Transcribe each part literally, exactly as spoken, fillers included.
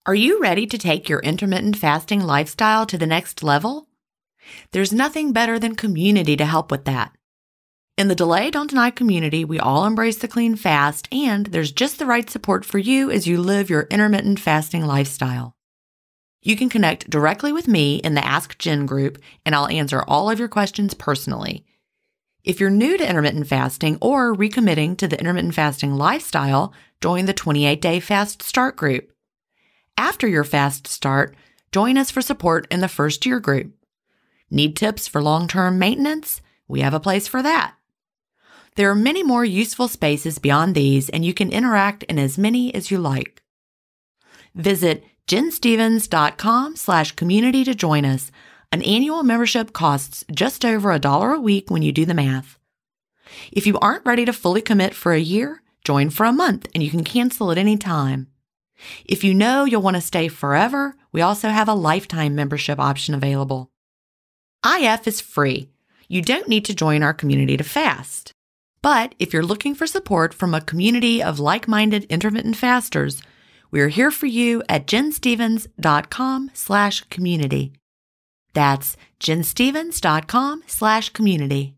Are you ready to take your intermittent fasting lifestyle to the next level? There's nothing better than community to help with that. In the Delay Don't Deny community, we all embrace the clean fast, and there's just the right support for you as you live your intermittent fasting lifestyle. You can connect directly with me in the Ask Jen group, and I'll answer all of your questions personally. If you're new to intermittent fasting or recommitting to the intermittent fasting lifestyle, join the twenty-eight day Fast Start group. After your fast start, join us for support in the first year group. Need tips for long-term maintenance? We have a place for that. There are many more useful spaces beyond these, and you can interact in as many as you like. Visit jenstevens.com slash community to join us. An annual membership costs just over a dollar a week when you do the math. If you aren't ready to fully commit for a year, join for a month and you can cancel at any time. If you know you'll want to stay forever, we also have a lifetime membership option available. I F is free. You don't need to join our community to fast. But if you're looking for support from a community of like-minded intermittent fasters, we're here for you at jenstevens.com slash community. That's jenstevens.com slash community.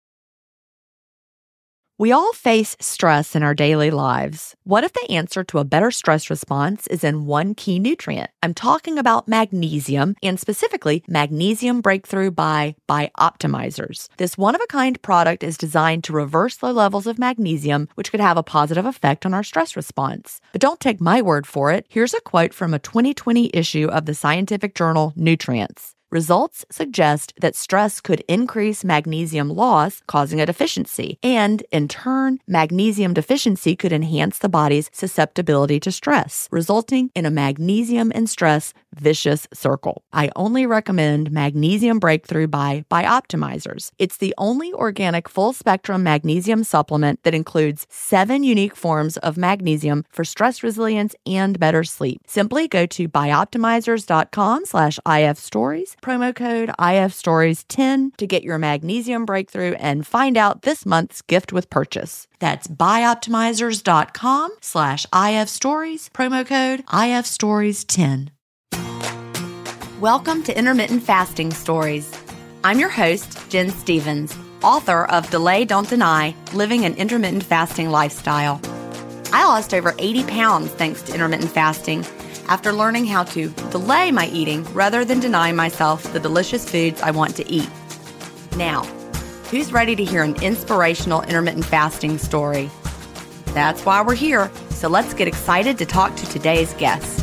We all face stress in our daily lives. What if the answer to a better stress response is in one key nutrient? I'm talking about magnesium, and specifically Magnesium Breakthrough by Bioptimizers. This one-of-a-kind product is designed to reverse low levels of magnesium, which could have a positive effect on our stress response. But don't take my word for it. Here's a quote from a twenty twenty issue of the scientific journal Nutrients. Results suggest that stress could increase magnesium loss, causing a deficiency, and in turn, magnesium deficiency could enhance the body's susceptibility to stress, resulting in a magnesium and stress vicious circle. I only recommend Magnesium Breakthrough by Bioptimizers. It's the only organic full-spectrum magnesium supplement that includes seven unique forms of magnesium for stress resilience and better sleep. Simply go to bioptimizers.com slash ifstories, promo code I F stories ten to get your Magnesium Breakthrough and find out this month's gift with purchase. That's bioptimizers.com slash ifstories, promo code I F stories ten. Welcome to Intermittent Fasting Stories. I'm your host, Jen Stevens, author of Delay Don't Deny, Living an Intermittent Fasting Lifestyle. I lost over eighty pounds thanks to intermittent fasting after learning how to delay my eating rather than deny myself the delicious foods I want to eat. Now, who's ready to hear an inspirational intermittent fasting story? That's why we're here, so let's get excited to talk to today's guest.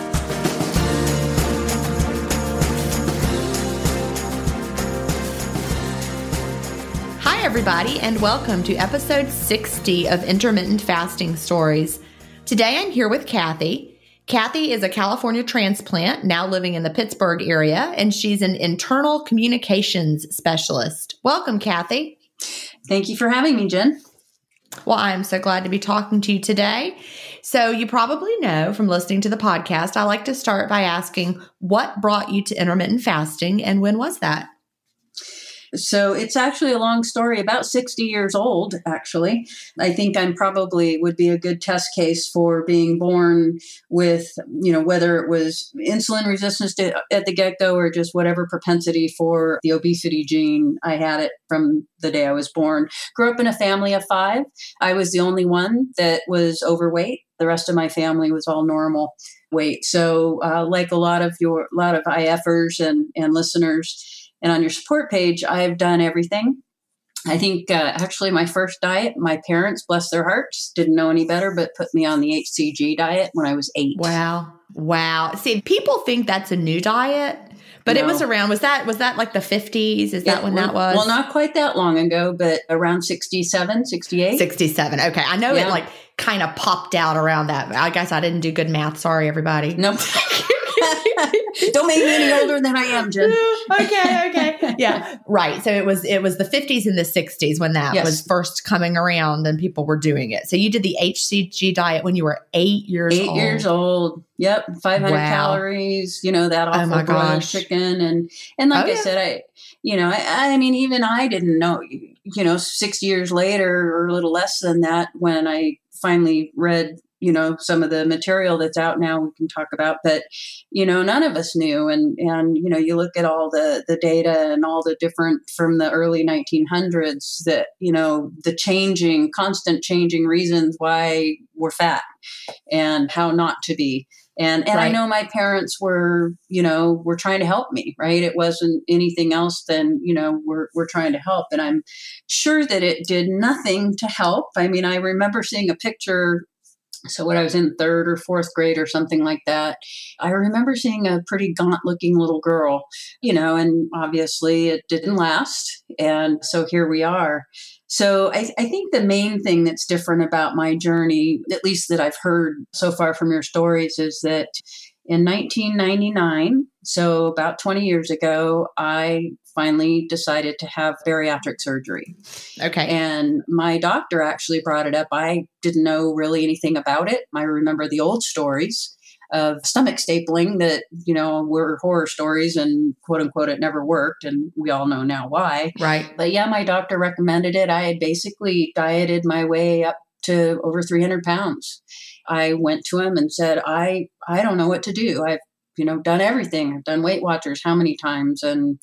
Hi, everybody, and welcome to episode sixty of Intermittent Fasting Stories. Today, I'm here with Kathy. Kathy is a California transplant now living in the Pittsburgh area, and she's an internal communications specialist. Welcome, Kathy. Thank you for having me, Jen. Well, I'm so glad to be talking to you today. So you probably know from listening to the podcast, I like to start by asking, what brought you to intermittent fasting and when was that? So it's actually a long story, about sixty years old, actually. I think I'm probably would be a good test case for being born with, you know, whether it was insulin resistance to, at the get-go or just whatever propensity for the obesity gene. I had it from the day I was born. Grew up in a family of five. I was the only one that was overweight. The rest of my family was all normal weight. So uh, like a lot of your, a lot of IFers and, and listeners, and on your support page, I've done everything. I think uh, actually my first diet, my parents, bless their hearts, didn't know any better, but put me on the H C G diet when I was eight. Wow. Wow. See, people think that's a new diet, but no. It was around, was that, was that like the fifties? Is that it, when that was? Well, not quite that long ago, but around sixty-seven, sixty-eight. sixty-seven. Okay. I know yeah. It like kind of popped out around that. I guess I didn't do good math. Sorry, everybody. Nope. Don't make me any older than I am, Jen. okay, okay. Yeah, right. So it was it was the fifties and the sixties when that yes. was first coming around and people were doing it. So you did the H C G diet when you were eight years eight old. Eight years old. Yep. five hundred wow. calories, you know, that awful oh broiled chicken. And, and like oh, I yeah. said, I, you know, I, I mean, even I didn't know, you know, six years later or a little less than that when I finally read, you know, some of the material that's out now we can talk about, but, you know, none of us knew. And, and, you know, you look at all the, the data and all the different from the early nineteen hundreds that, you know, the changing, constant changing reasons why we're fat and how not to be. And and right. I know my parents were, you know, were trying to help me, right? It wasn't anything else than, you know, we're we're trying to help. And I'm sure that it did nothing to help. I mean, I remember seeing a picture. So when I was in third or fourth grade or something like that, I remember seeing a pretty gaunt looking little girl, you know, and obviously it didn't last. And so here we are. So I, I think the main thing that's different about my journey, at least that I've heard so far from your stories, is that in nineteen ninety-nine, so about twenty years ago, I finally decided to have bariatric surgery. Okay. And my doctor actually brought it up. I didn't know really anything about it. I remember the old stories of stomach stapling that, you know, were horror stories and quote unquote, it never worked. And we all know now why. Right. But yeah, my doctor recommended it. I had basically dieted my way up to over three hundred pounds. I went to him and said, I, I don't know what to do. I've, you know, done everything. I've done Weight Watchers how many times? And,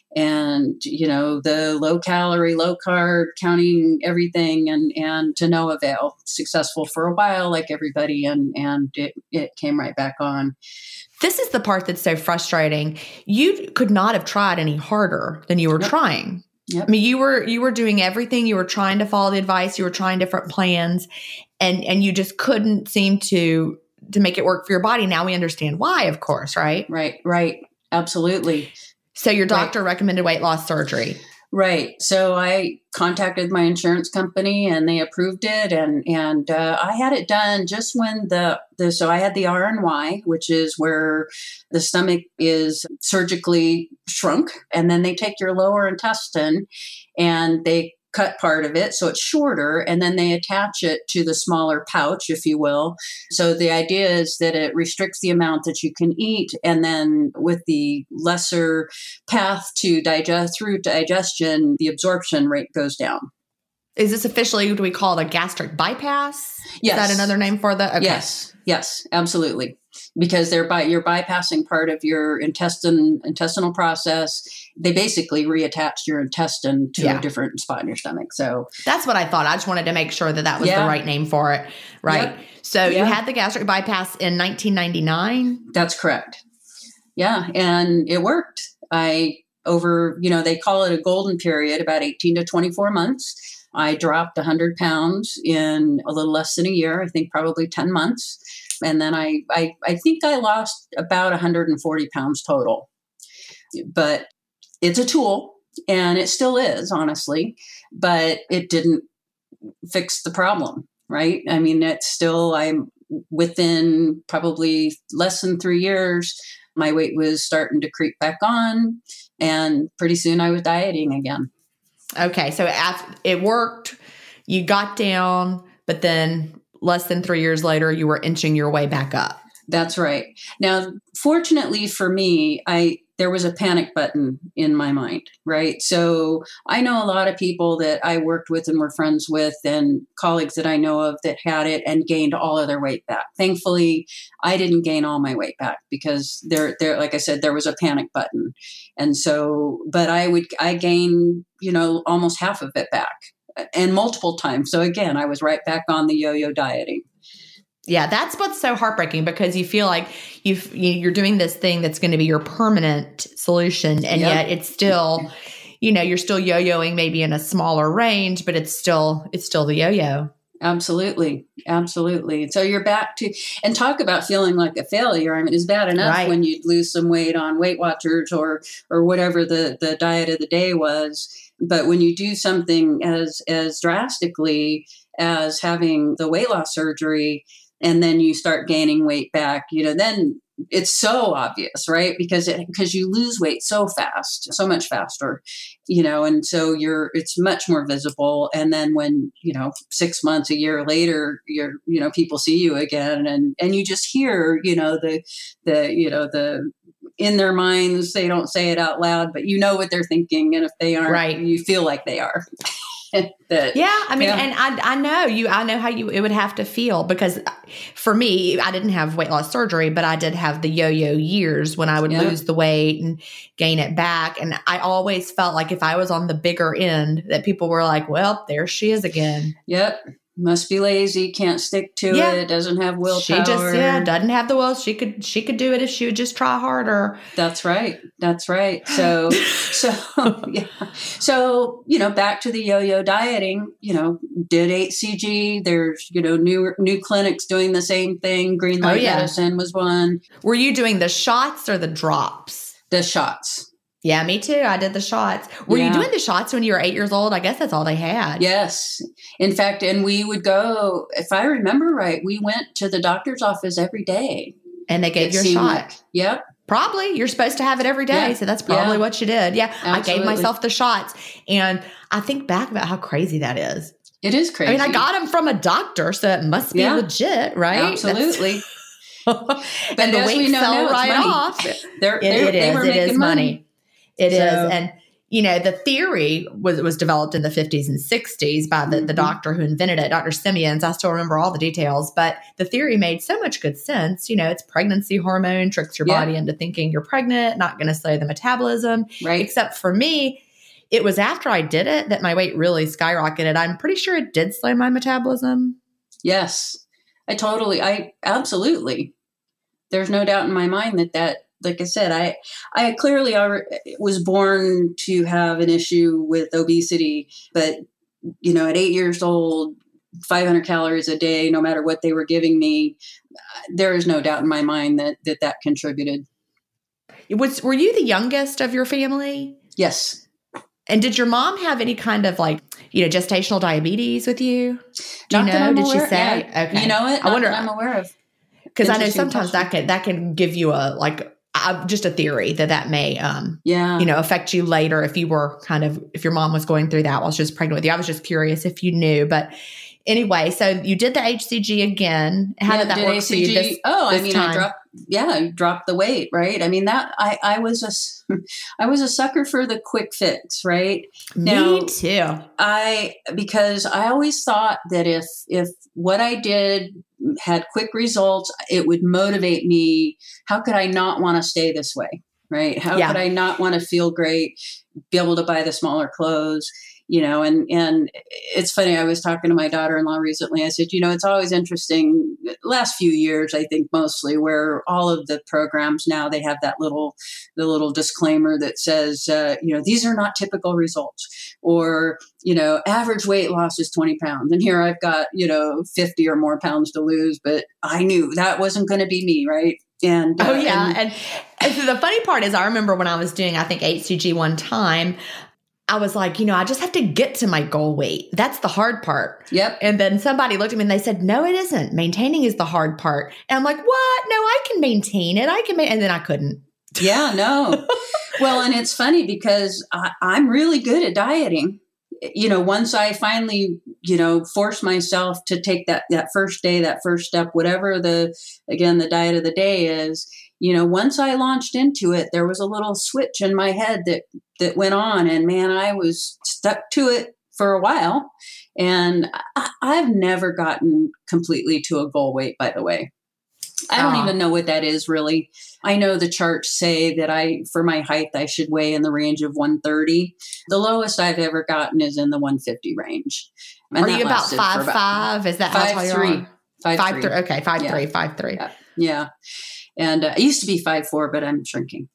and, you know, the low calorie, low carb, counting everything and, and to no avail. Successful for a while, like everybody. And, and it, it came right back on. This is the part that's so frustrating. You could not have tried any harder than you were Yep. trying. Yep. I mean, you were, you were doing everything. You were trying to follow the advice. You were trying different plans and, and you just couldn't seem to, to make it work for your body. Now we understand why, of course, right? Right, right. Absolutely. So your doctor Right. recommended weight loss surgery. Right. So I contacted my insurance company and they approved it. And, and uh, I had it done just when the, the, so I had the R N Y, which is where the stomach is surgically shrunk. And then they take your lower intestine and they cut part of it. So it's shorter. And then they attach it to the smaller pouch, if you will. So the idea is that it restricts the amount that you can eat. And then with the lesser path to digest through digestion, the absorption rate goes down. Is this officially, do we call it a gastric bypass? Yes. Is that another name for the? Okay. Yes. Yes, absolutely. Because they're by, you're bypassing part of your intestine, intestinal process. They basically reattach your intestine to Yeah. a different spot in your stomach. So That's what I thought. I just wanted to make sure that that was Yeah. the right name for it. Right. Yep. So Yeah. you had the gastric bypass in nineteen ninety-nine. that's correct. Yeah. And it worked. I, over, you know, they call it a golden period, about eighteen to twenty-four months. I dropped one hundred pounds in a little less than a year, I think probably ten months. And then I, I, I think I lost about one hundred forty pounds total. But it's a tool, and it still is, honestly, but it didn't fix the problem, right? I mean, it's still, I'm within probably less than three years, my weight was starting to creep back on, and pretty soon I was dieting again. Okay. So after it worked, you got down, but then less than three years later, you were inching your way back up. That's right. Now, fortunately for me, I there was a panic button in my mind, right? So I know a lot of people that I worked with and were friends with and colleagues that I know of that had it and gained all of their weight back. Thankfully, I didn't gain all my weight back because there, there, like I said, there was a panic button. And so, but I would, I gained, you know, almost half of it back and multiple times. So again, I was right back on the yo-yo dieting. Yeah, that's what's so heartbreaking because you feel like you've, you're doing this thing that's going to be your permanent solution. And Yep. yet it's still, you know, you're still yo-yoing maybe in a smaller range, but it's still, it's still the yo-yo. Absolutely. Absolutely. So you're back to, and talk about feeling like a failure. I mean, it's bad enough Right. when you lose some weight on Weight Watchers or, or whatever the, the diet of the day was. But when you do something as, as drastically as having the weight loss surgery, and then you start gaining weight back, you know, then it's so obvious, right? Because it, because you lose weight so fast, so much faster, you know, and so you're, it's much more visible. And then when, you know, six months, a year later, you're, you know, people see you again and, and you just hear, you know, the, the, you know, the, in their minds, they don't say it out loud, but you know what they're thinking. And if they aren't, Right. you feel like they are. that, yeah, I mean, yeah. and I I know you, I know how you, it would have to feel, because for me, I didn't have weight loss surgery, but I did have the yo-yo years when I would Yeah. lose the weight and gain it back. And I always felt like if I was on the bigger end, that people were like, well, there she is again. Yep. Must be lazy, can't stick to Yeah. it, doesn't have willpower. She just, yeah, doesn't have the will. She could, she could do it if she would just try harder. That's right. That's right. So, so, yeah. So, you know, back to the yo-yo dieting, you know, did H C G. There's, you know, new, new clinics doing the same thing. Green Light Oh, yeah. Medicine was one. Were you doing the shots or the drops? The shots. Yeah, me too. I did the shots. Were Yeah. you doing the shots when you were eight years old? I guess that's all they had. Yes. In fact, and we would go, if I remember right, we went to the doctor's office every day. And they gave It you a seemed shot. like- Yep. Probably. You're supposed to have it every day. Yeah. So that's probably Yeah. what you did. Yeah. I gave Absolutely. myself the shots. And I think back about how crazy that is. It is crazy. I mean, I got them from a doctor, so it must be Yeah. legit, right? Absolutely. That's- But and the as we weight know fell now, it's right money. off. They're, It, they're, it they is. were It making is money. It So- is. And, you know, the theory was was developed in the fifties and sixties by the, the Mhm. doctor who invented it, Doctor Simeons. I still remember all the details, but the theory made so much good sense. You know, it's pregnancy hormone, tricks your Yeah. body into thinking you're pregnant, not going to slow the metabolism. Right. Except for me, it was after I did it that my weight really skyrocketed. I'm pretty sure it did slow my metabolism. Yes. I totally, I absolutely. There's no doubt in my mind that that, like I said, I, I clearly alre- was born to have an issue with obesity, but, you know, at eight years old, five hundred calories a day, no matter what they were giving me, there is no doubt in my mind that that, that contributed. Was, were you the youngest of your family? Yes. And did your mom have any kind of like, you know, gestational diabetes with you? Do you Not that know? I'm Did she aware- say? yeah. Okay. You know it? I Not wonder, that I'm aware of. because I know Interesting sometimes that question. can, that can give you a, like, uh, just a theory that that may, um, Yeah. you know, affect you later if you were kind of, if your mom was going through that while she was pregnant with you. I was just curious if you knew, but anyway, so you did the H C G again. How Yeah, did that did work A for C G, you this, oh, this I mean, time? I dropped, yeah, I dropped the weight, right? I mean, that, I, I was a, s- I was a sucker for the quick fix, right? Me Now, too. I, because I always thought that if, if what I did had quick results, it would motivate me. How could I not want to stay this way? Right? How Yeah. could I not want to feel great, be able to buy the smaller clothes? You know, and, and it's funny. I was talking to my daughter-in-law recently. I said, you know, it's always interesting. Last few years, I think mostly where all of the programs now, they have that little, the little disclaimer that says, uh, you know, these are not typical results, or, you know, average weight loss is twenty pounds. And here I've got, you know, fifty or more pounds to lose, but I knew that wasn't going to be me. Right. And, Oh uh, yeah. and- And, and so the funny part is I remember when I was doing, I think H C G one time, I was like, you know, I just have to get to my goal weight. That's the hard part. Yep. And then somebody looked at me and they said, no, it isn't. Maintaining is the hard part. And I'm like, what? No, I can maintain it. I can, ma-. And then I couldn't. Yeah, no. Well, and it's funny because I, I'm really good at dieting. You know, once I finally, you know, force myself to take that, that first day, that first step, whatever the, again, the diet of the day is, you know, once I launched into it, there was a little switch in my head that, that went on, and man, I was stuck to it for a while. And I, I've never gotten completely to a goal weight, by the way. I don't Aw. even know what that is really. I know the charts say that I, for my height, I should weigh in the range of one thirty. The lowest I've ever gotten is in the one fifty range. And Are that you about lasted for five, about five? Is that how tall five you three? are? Five, Five, three. three. Okay. Five, Yeah. three, five, three. Yeah. Yeah. And uh, I used to be five four, but I'm shrinking.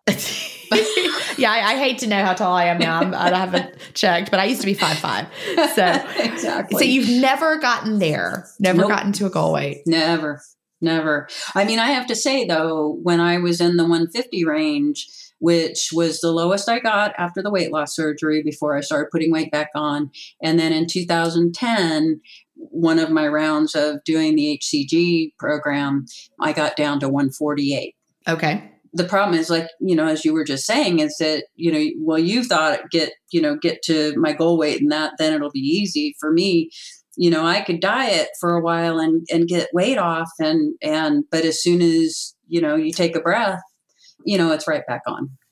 yeah. I, I hate to know how tall I am now. I'm, I haven't checked, but I used to be five, five. So, Exactly. so you've never gotten there, never Nope. gotten to a goal weight. Never, never. I mean, I have to say though, when I was in the one fifty range, which was the lowest I got after the weight loss surgery before I started putting weight back on. And then in two thousand ten, one of my rounds of doing the H C G program, I got down to one forty-eight. Okay. The problem is, like, you know, as you were just saying, is that, you know, well, you thought get, you know, get to my goal weight and that, then it'll be easy for me. You know, I could diet for a while and, and get weight off. And, and, but as soon as, you know, you take a breath, you know, it's right back on.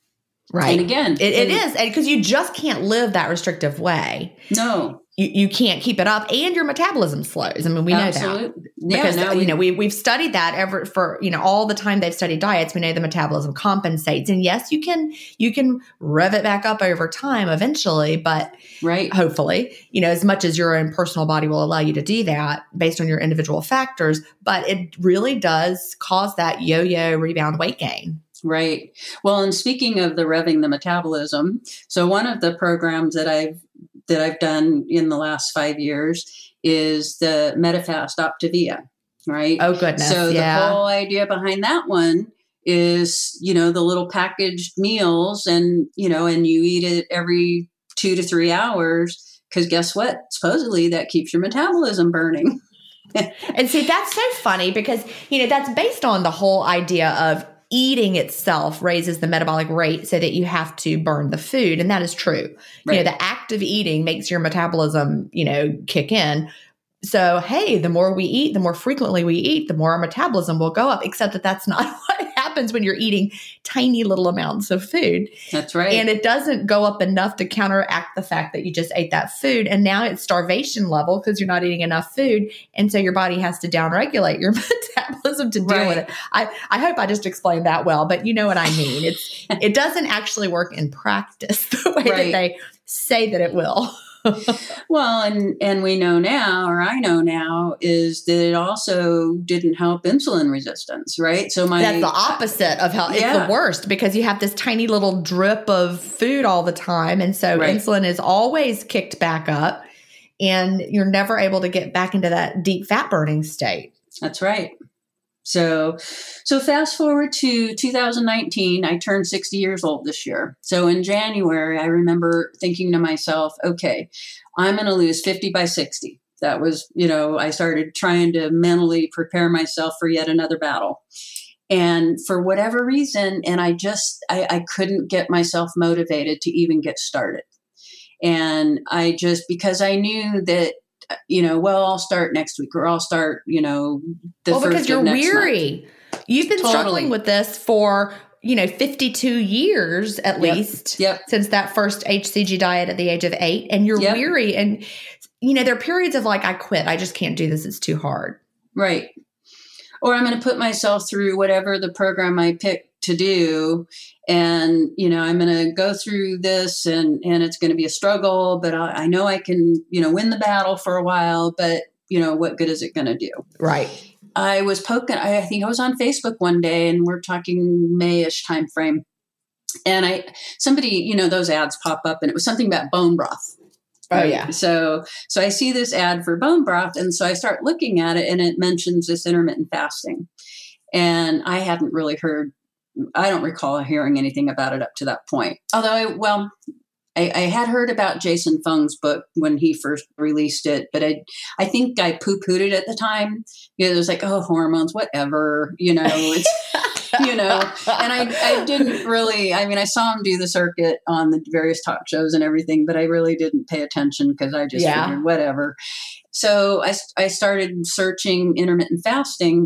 Right. And again, it, it is. And because you just can't live that restrictive way. No. You, you can't keep it up, and your metabolism slows. I mean, we know Absolutely. that Yeah, because no, you we, know we we've studied that ever for you know all the time they've studied diets. We know the metabolism compensates, and yes, you can you can rev it back up over time eventually, but right, hopefully, you know, as much as your own personal body will allow you to do that based on your individual factors. But it really does cause that yo-yo rebound weight gain. Right. Well, and speaking of the revving the metabolism, so one of the programs that I've that I've done in the last five years is the MetaFast Optavia, right? Oh, goodness. So yeah. the whole idea behind that one is, you know, the little packaged meals and, you know, and you eat it every two to three hours because guess what? Supposedly that keeps your metabolism burning. And see, that's so funny because, you know, that's based on the whole idea of eating itself raises the metabolic rate so that you have to burn the food. And that is true. Right. You know, the act of eating makes your metabolism, you know, kick in. So, hey, the more we eat, the more frequently we eat, the more our metabolism will go up, except that that's not what happens when you're eating tiny little amounts of food. That's right. And it doesn't go up enough to counteract the fact that you just ate that food. And now it's starvation level because you're not eating enough food. And so your body has to downregulate your metabolism to deal right. with it. I, I hope I just explained that well, but you know what I mean. It's It doesn't actually work in practice the way right. that they say that it will. Well, and and we know now, or I know now, is that it also didn't help insulin resistance, right? So my that's the opposite of how yeah. it's the worst because you have this tiny little drip of food all the time, and so right. insulin is always kicked back up, and you're never able to get back into that deep fat burning state. That's right. So, so fast forward to two thousand nineteen, I turned sixty years old this year. So in January, I remember thinking to myself, okay, I'm going to lose fifty by sixty. That was, you know, I started trying to mentally prepare myself for yet another battle. And for whatever reason, and I just, I, I couldn't get myself motivated to even get started. And I just, because I knew that, you know, well, I'll start next week or I'll start, you know, the well, first because you're of next weary. month. You've been Totally. struggling with this for, you know, fifty-two years at yep. least yep. since that first H C G diet at the age of eight. And you're yep. weary. And, you know, there are periods of like, I quit. I just can't do this. It's too hard. Right. Or I'm going to put myself through whatever the program I pick to do. And, you know, I'm going to go through this and, and it's going to be a struggle, but I, I know I can, you know, win the battle for a while, but, you know, what good is it going to do? Right. I was poking, I think I was on Facebook one day and we're talking May-ish time frame. And I, somebody, you know, those ads pop up and it was something about bone broth. Right? Oh, yeah. So, so I see this ad for bone broth. And so I start looking at it and it mentions this intermittent fasting. And I hadn't really heard, I don't recall hearing anything about it up to that point. Although, I, well, I, I had heard about Jason Fung's book when he first released it, but I, I think I poo-pooed it at the time. You know, it was like, oh, hormones, whatever, you know, it's, you know, and I, I didn't really, I mean, I saw him do the circuit on the various talk shows and everything, but I really didn't pay attention because I just yeah. figured whatever. So I, I started searching intermittent fasting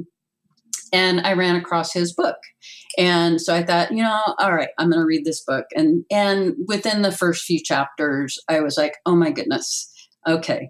and I ran across his book. And so I thought, you know, all right, I'm going to read this book. And and within the first few chapters, I was like, oh my goodness. Okay.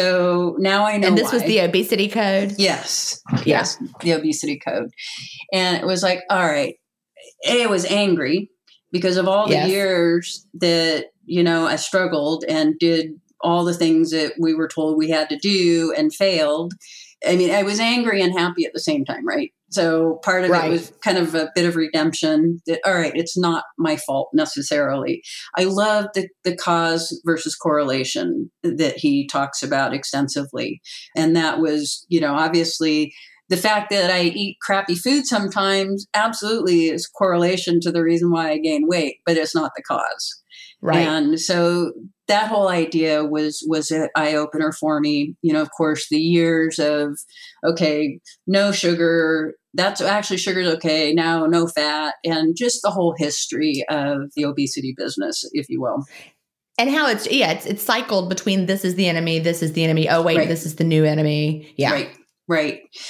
So now I know And this why. was the obesity code? Yes. Yeah. Yes. The obesity code. And it was like, all right. A, I was angry because of all the yes. years that, you know, I struggled and did all the things that we were told we had to do and failed. I mean, I was angry and happy at the same time, right? So part of right. it was kind of a bit of redemption that, all right, it's not my fault necessarily. I love the, the cause versus correlation that he talks about extensively. And that was, you know, obviously the fact that I eat crappy food sometimes absolutely is correlation to the reason why I gain weight, but it's not the cause. Right. And so that whole idea was was an eye opener for me. You know, of course, the years of, okay, no sugar, that's actually sugar's okay, now no fat, and just the whole history of the obesity business, if you will. And how it's, yeah, it's, it's cycled between this is the enemy, this is the enemy, oh, wait, right. this is the new enemy. Yeah. Right, right.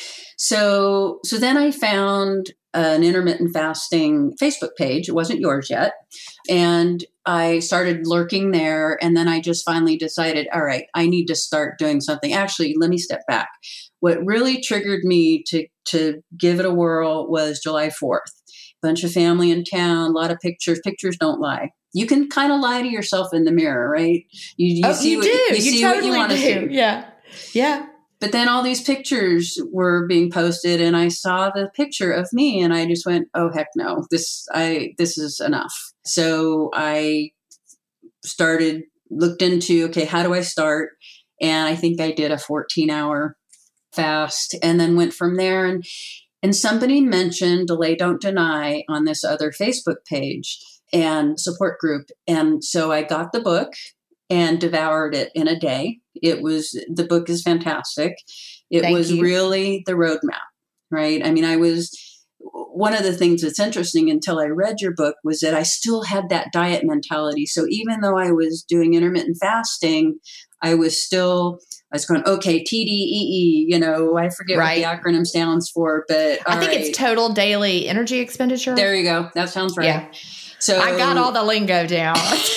So, so then I found an intermittent fasting Facebook page. It wasn't yours yet. And I started lurking there. And then I just finally decided, all right, I need to start doing something. Actually, let me step back. What really triggered me to, to give it a whirl was July fourth. Bunch of family in town, a lot of pictures. Pictures don't lie. You can kind of lie to yourself in the mirror, right? You, you oh, see you what do. you, you see totally what you want to do. see. Yeah. Yeah. But then all these pictures were being posted, and I saw the picture of me, and I just went, "Oh heck no! This I this is enough." So I started looked into okay, how do I start? And I think I did a fourteen hour fast, and then went from there. And and somebody mentioned Delay Don't Deny on this other Facebook page and support group, and so I got the book and devoured it in a day. It was, the book is fantastic. It Thank was you. really the roadmap, right? I mean, I was, one of the things that's interesting until I read your book was that I still had that diet mentality. So even though I was doing intermittent fasting, I was still, I was going, okay, T D E E, you know, I forget right. what the acronym stands for, but I think right. it's total daily energy expenditure. There you go. That sounds right. Yeah. So I got all the lingo down.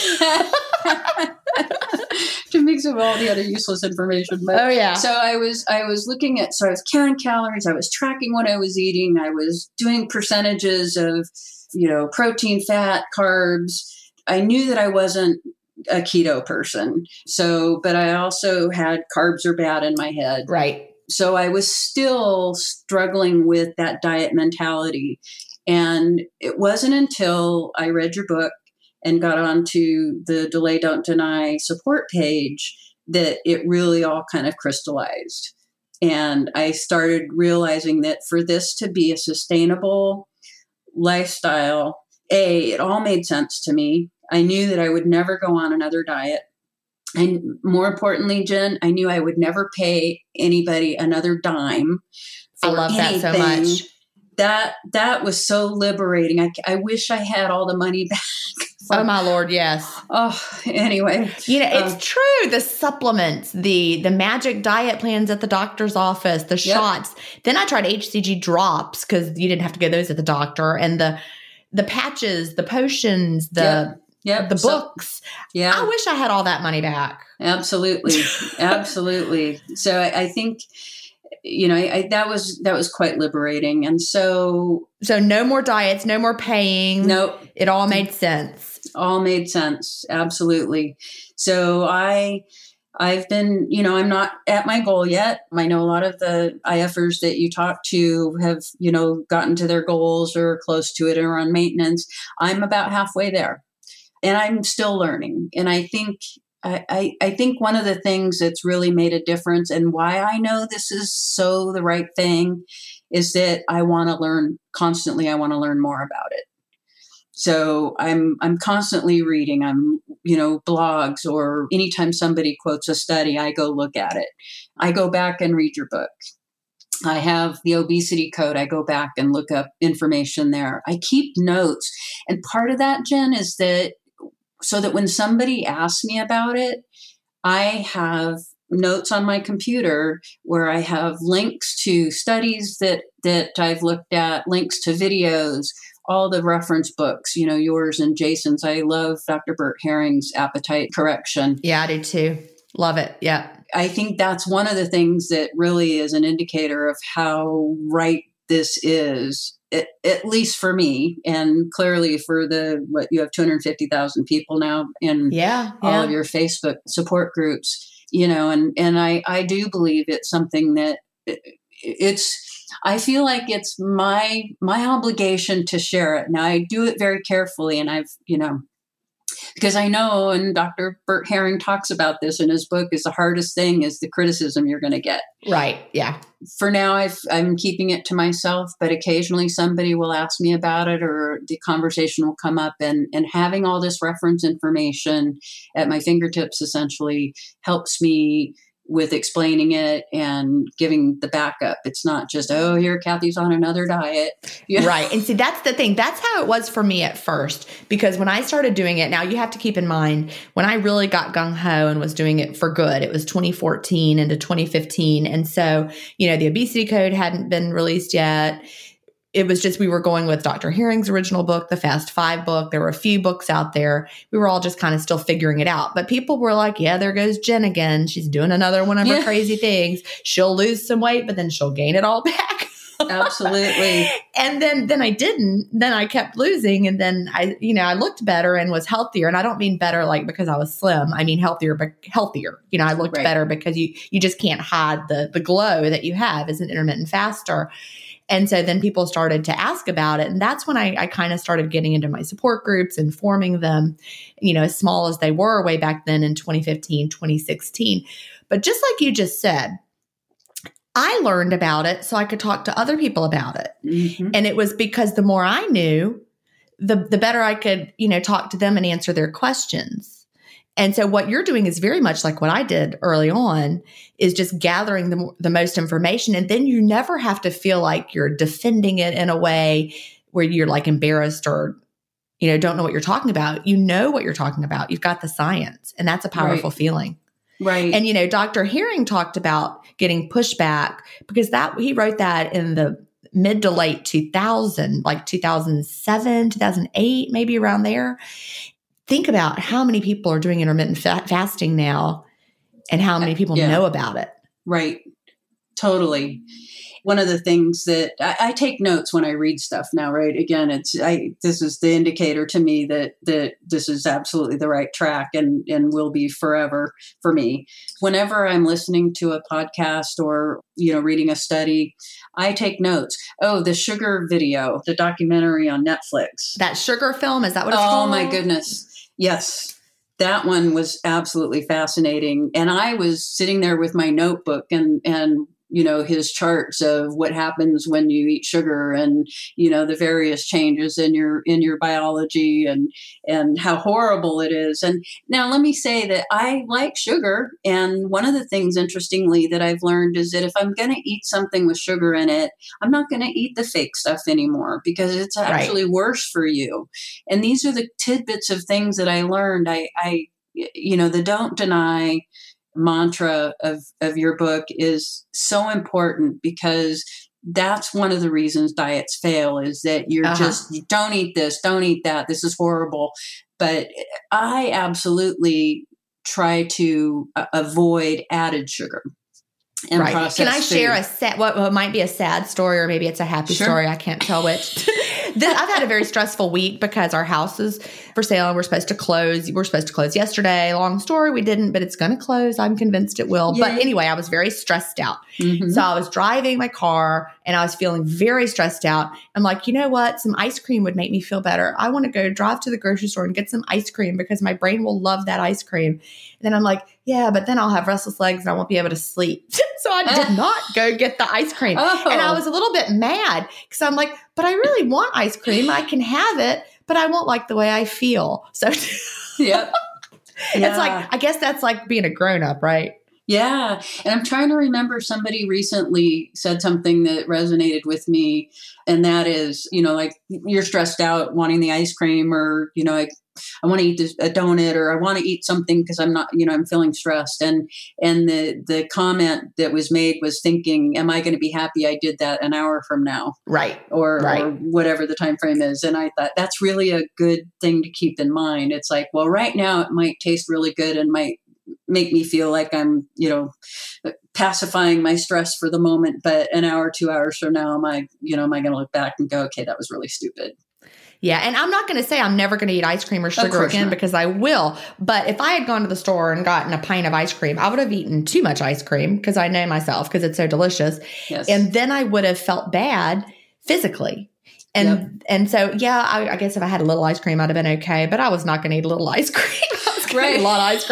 To mix with all the other useless information. But, oh yeah. So I was I was looking at so I was counting calories, I was tracking what I was eating, I was doing percentages of, you know, protein, fat, carbs. I knew that I wasn't a keto person. So, but I also had carbs are bad in my head. Right. So I was still struggling with that diet mentality. And it wasn't until I read your book and got onto the Delay Don't Deny support page that it really all kind of crystallized. And I started realizing that for this to be a sustainable lifestyle, A, it all made sense to me. I knew that I would never go on another diet. And more importantly, Jen, I knew I would never pay anybody another dime for I love anything. that so much. That that was so liberating. I, I wish I had all the money back. For, oh my Lord, yes. Oh, anyway. You know, it's um, true. The supplements, the the magic diet plans at the doctor's office, the yep. shots. Then I tried H C G drops because you didn't have to get those at the doctor, and the the patches, the potions, the yep. Yep. the so, books. Yeah. I wish I had all that money back. Absolutely. Absolutely. So I, I think, you know, I, I, that was, that was quite liberating. And so, so no more diets, no more paying. Nope. It all made sense. All made sense. Absolutely. So I, I've been, you know, I'm not at my goal yet. I know a lot of the IFers that you talk to have, you know, gotten to their goals or close to it or on maintenance. I'm about halfway there. And I'm still learning. And I think I, I, I think one of the things that's really made a difference and why I know this is so the right thing is that I want to learn constantly. I want to learn more about it. So I'm I'm constantly reading. I'm, you know, blogs, or anytime somebody quotes a study, I go look at it. I go back and read your book. I have the obesity code. I go back and look up information there. I keep notes. And part of that, Jen, is that so that when somebody asks me about it, I have notes on my computer where I have links to studies that, that I've looked at, links to videos, all the reference books, you know, yours and Jason's. I love Doctor Bert Herring's Appetite Correction. Yeah, I do too. Love it. Yeah. I think that's one of the things that really is an indicator of how right this is, it, at least for me, and clearly for the, what, you have two hundred fifty thousand people now in yeah, all yeah. of your Facebook support groups, you know, and, and I, I do believe it's something that it, it's, I feel like it's my, my obligation to share it. Now I do it very carefully, and I've, you know, because I know, and Doctor Bert Herring talks about this in his book, is the hardest thing is the criticism you're going to get. Right. Yeah. For now, I've, I'm keeping it to myself, but occasionally somebody will ask me about it, or the conversation will come up, and, and having all this reference information at my fingertips essentially helps me with explaining it and giving the backup. It's not just, oh, here, Kathy's on another diet. You know? Right. And see, that's the thing. That's how it was for me at first, because when I started doing it, now you have to keep in mind, when I really got gung-ho and was doing it for good, it was twenty fourteen into twenty fifteen. And so, you know, the obesity code hadn't been released yet. It was just, we were going with Doctor Herring's original book, the Fast Five book. There were a few books out there. We were all just kind of still figuring it out. But people were like, yeah, there goes Jen again. She's doing another one of her yeah. crazy things. She'll lose some weight, but then she'll gain it all back. Absolutely. And then, then I didn't, then I kept losing. And then I, you know, I looked better and was healthier. And I don't mean better like because I was slim. I mean healthier, but healthier. You know, I looked right. better because you, you just can't hide the, the glow that you have as an intermittent faster. And so then people started to ask about it. And that's when I, I kind of started getting into my support groups and forming them, you know, as small as they were way back then in twenty fifteen, twenty sixteen. But just like you just said, I learned about it so I could talk to other people about it. Mm-hmm. And it was because the more I knew, the the better I could, you know, talk to them and answer their questions. And so what you're doing is very much like what I did early on, is just gathering the, the most information. And then you never have to feel like you're defending it in a way where you're like embarrassed or, you know, don't know what you're talking about. You know what you're talking about. You've got the science, and that's a powerful right. feeling. Right. And, you know, Doctor Herring talked about getting pushback because that he wrote that in the mid to late two thousand, like two thousand seven, two thousand eight, maybe around there. Think about how many people are doing intermittent fa- fasting now and how many people yeah. know about it. Right. Totally. One of the things that I, I take notes when I read stuff now, right? Again, it's I this is the indicator to me that that this is absolutely the right track and, and will be forever for me. Whenever I'm listening to a podcast or, you know, reading a study, I take notes. Oh, the sugar video, the documentary on Netflix. That sugar film, is that what it's oh, called? Oh my goodness. Yes. That one was absolutely fascinating. And I was sitting there with my notebook and, and, you know, his charts of what happens when you eat sugar and, you know, the various changes in your, in your biology and, and how horrible it is. And now let me say that I like sugar. And one of the things, interestingly, that I've learned is that if I'm going to eat something with sugar in it, I'm not going to eat the fake stuff anymore because it's actually right. worse for you. And these are the tidbits of things that I learned. I, I, you know, the don't deny mantra of, of your book is so important because that's one of the reasons diets fail is that you're uh-huh. just, you don't eat this, don't eat that. This is horrible. But I absolutely try to uh, avoid added sugar. And right. Can I food. share a sad, what, what might be a sad story or maybe it's a happy sure. story? I can't tell which. I've had a very stressful week because our house is for sale and we're supposed to close. We're supposed to close yesterday. Long story. We didn't, but it's going to close. I'm convinced it will. Yay. But anyway, I was very stressed out. Mm-hmm. So I was driving my car and I was feeling very stressed out. I'm like, you know what? Some ice cream would make me feel better. I want to go drive to the grocery store and get some ice cream because my brain will love that ice cream. And then I'm like, yeah, but then I'll have restless legs and I won't be able to sleep. So I did not go get the ice cream. Oh. And I was a little bit mad because I'm like, but I really want ice cream. I can have it, but I won't like the way I feel. So yep. yeah. It's like, I guess that's like being a grown up, right? Yeah. And I'm trying to remember somebody recently said something that resonated with me. And that is, you know, like you're stressed out wanting the ice cream or, you know, like I want to eat this, a donut or I want to eat something because I'm not, you know, I'm feeling stressed. And, and the, the comment that was made was thinking, am I going to be happy I did that an hour from now? Right. Or, right. or whatever the time frame is. And I thought that's really a good thing to keep in mind. It's like, well, right now it might taste really good and might make me feel like I'm, you know, pacifying my stress for the moment. But an hour, two hours from now, am I, you know, am I going to look back and go, okay, that was really stupid. Yeah. And I'm not going to say I'm never going to eat ice cream or sugar again not. because I will. But if I had gone to the store and gotten a pint of ice cream, I would have eaten too much ice cream because I know myself because it's so delicious. Yes. And then I would have felt bad physically. And yep. and so, yeah, I, I guess if I had a little ice cream, I'd have been okay. But I was not going to eat a little ice cream. I was going right. to eat a lot of ice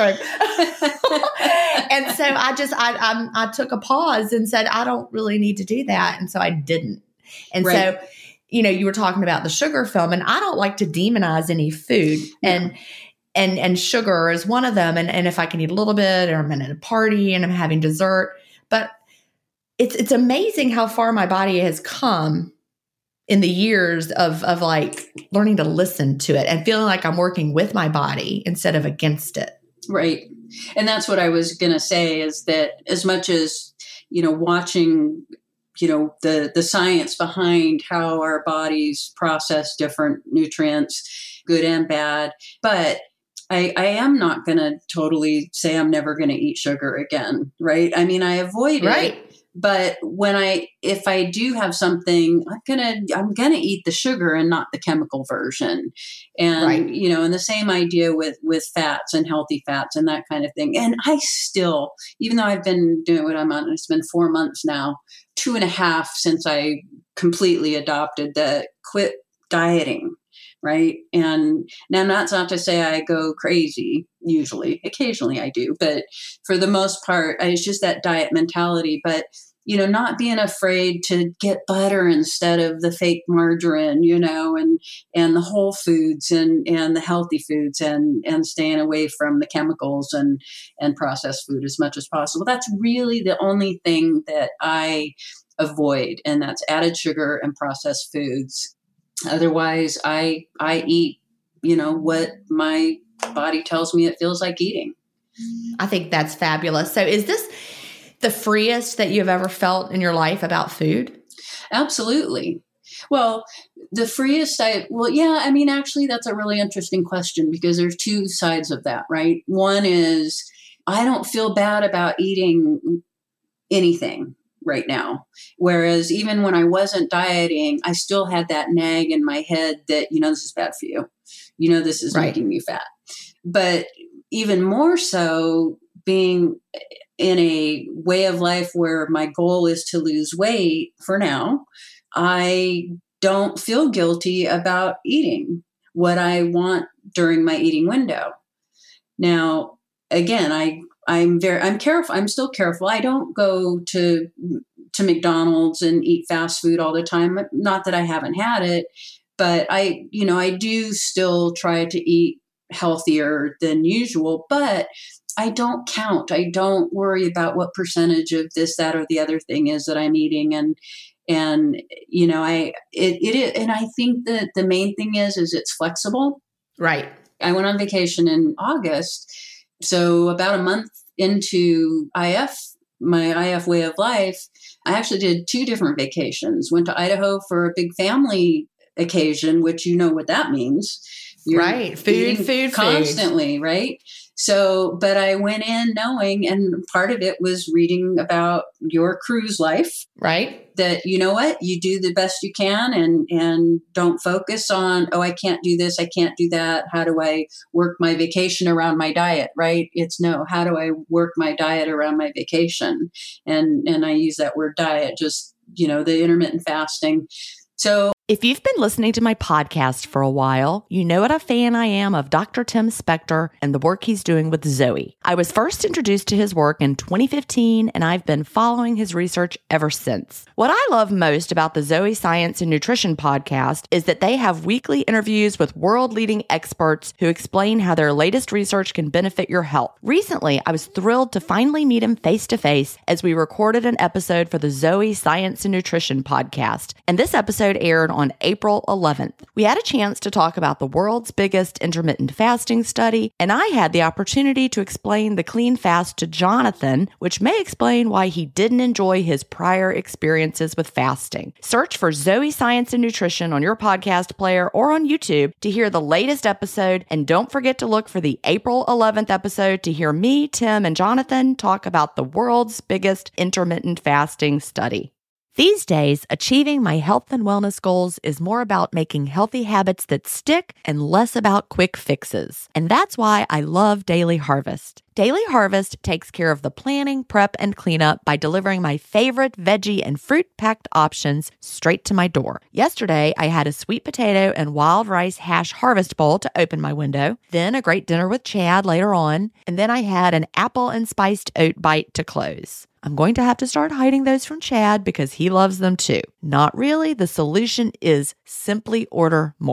cream. And so I just, I, I I took a pause and said, I don't really need to do that. And so I didn't. And right. so, you know, you were talking about the sugar film, and I don't like to demonize any food. Yeah. And And and sugar is one of them. And, and if I can eat a little bit, or I'm at a party and I'm having dessert. But it's it's amazing how far my body has come in the years of of like learning to listen to it and feeling like I'm working with my body instead of against it. Right. And that's what I was going to say, is that as much as, you know, watching, you know, the, the science behind how our bodies process different nutrients, good and bad, but I, I am not going to totally say I'm never going to eat sugar again. Right. I mean, I avoid right. it. But when I, if I do have something, I'm gonna, I'm gonna eat the sugar and not the chemical version, and right. you know, and the same idea with with fats and healthy fats and that kind of thing. And I still, even though I've been doing what I'm on, it's been four months now, two and a half since I completely adopted the quit dieting. Right. And now that's not to say I go crazy. Usually, occasionally I do, but for the most part, it's just that diet mentality. But, you know, not being afraid to get butter instead of the fake margarine, you know, and, and the whole foods and, and the healthy foods, and, and staying away from the chemicals and, and processed food as much as possible. That's really the only thing that I avoid. And that's added sugar and processed foods. Otherwise, I I eat, you know, what my body tells me it feels like eating. I think that's fabulous. So is this the freest that you've ever felt in your life about food? Absolutely. Well, the freest I, well, yeah, I mean, actually, that's a really interesting question, because there's two sides of that, right? One is I don't feel bad about eating anything right now. Whereas even when I wasn't dieting, I still had that nag in my head that, you know, this is bad for you. You know, this is right. making you fat. But even more so, being in a way of life where my goal is to lose weight for now, I don't feel guilty about eating what I want during my eating window. Now, again, I I'm very, I'm careful. I'm still careful. I don't go to, to McDonald's and eat fast food all the time. Not that I haven't had it, but I, you know, I do still try to eat healthier than usual, but I don't count. I don't worry about what percentage of this, that, or the other thing is that I'm eating. And, and, you know, I, it, it, and I think that the main thing is, is it's flexible. Right. I went on vacation in August. So about a month into I F, my I F way of life, I actually did two different vacations. Went to Idaho for a big family occasion, which you know what that means. You're right. Food, food, constantly, food. Right? So, but I went in knowing, and part of it was reading about your cruise life. Right. That, you know what, you do the best you can, and, and don't focus on, oh, I can't do this, I can't do that. How do I work my vacation around my diet? Right. It's no, how do I work my diet around my vacation? And, and I use that word diet, just, you know, the intermittent fasting. So if you've been listening to my podcast for a while, you know what a fan I am of Doctor Tim Spector and the work he's doing with Zoe. I was first introduced to his work in twenty fifteen, and I've been following his research ever since. What I love most about the Zoe Science and Nutrition podcast is that they have weekly interviews with world-leading experts who explain how their latest research can benefit your health. Recently, I was thrilled to finally meet him face-to-face as we recorded an episode for the Zoe Science and Nutrition podcast, and this episode aired on April eleventh. We had a chance to talk about the world's biggest intermittent fasting study, and I had the opportunity to explain the clean fast to Jonathan, which may explain why he didn't enjoy his prior experiences with fasting. Search for Zoe Science and Nutrition on your podcast player or on YouTube to hear the latest episode, and don't forget to look for the April eleventh episode to hear me, Tim, and Jonathan talk about the world's biggest intermittent fasting study. These days, achieving my health and wellness goals is more about making healthy habits that stick and less about quick fixes. And that's why I love Daily Harvest. Daily Harvest takes care of the planning, prep, and cleanup by delivering my favorite veggie and fruit-packed options straight to my door. Yesterday, I had a sweet potato and wild rice hash harvest bowl to open my window, then a great dinner with Chad later on, and then I had an apple and spiced oat bite to close. I'm going to have to start hiding those from Chad because he loves them too. Not really. The solution is simply order more.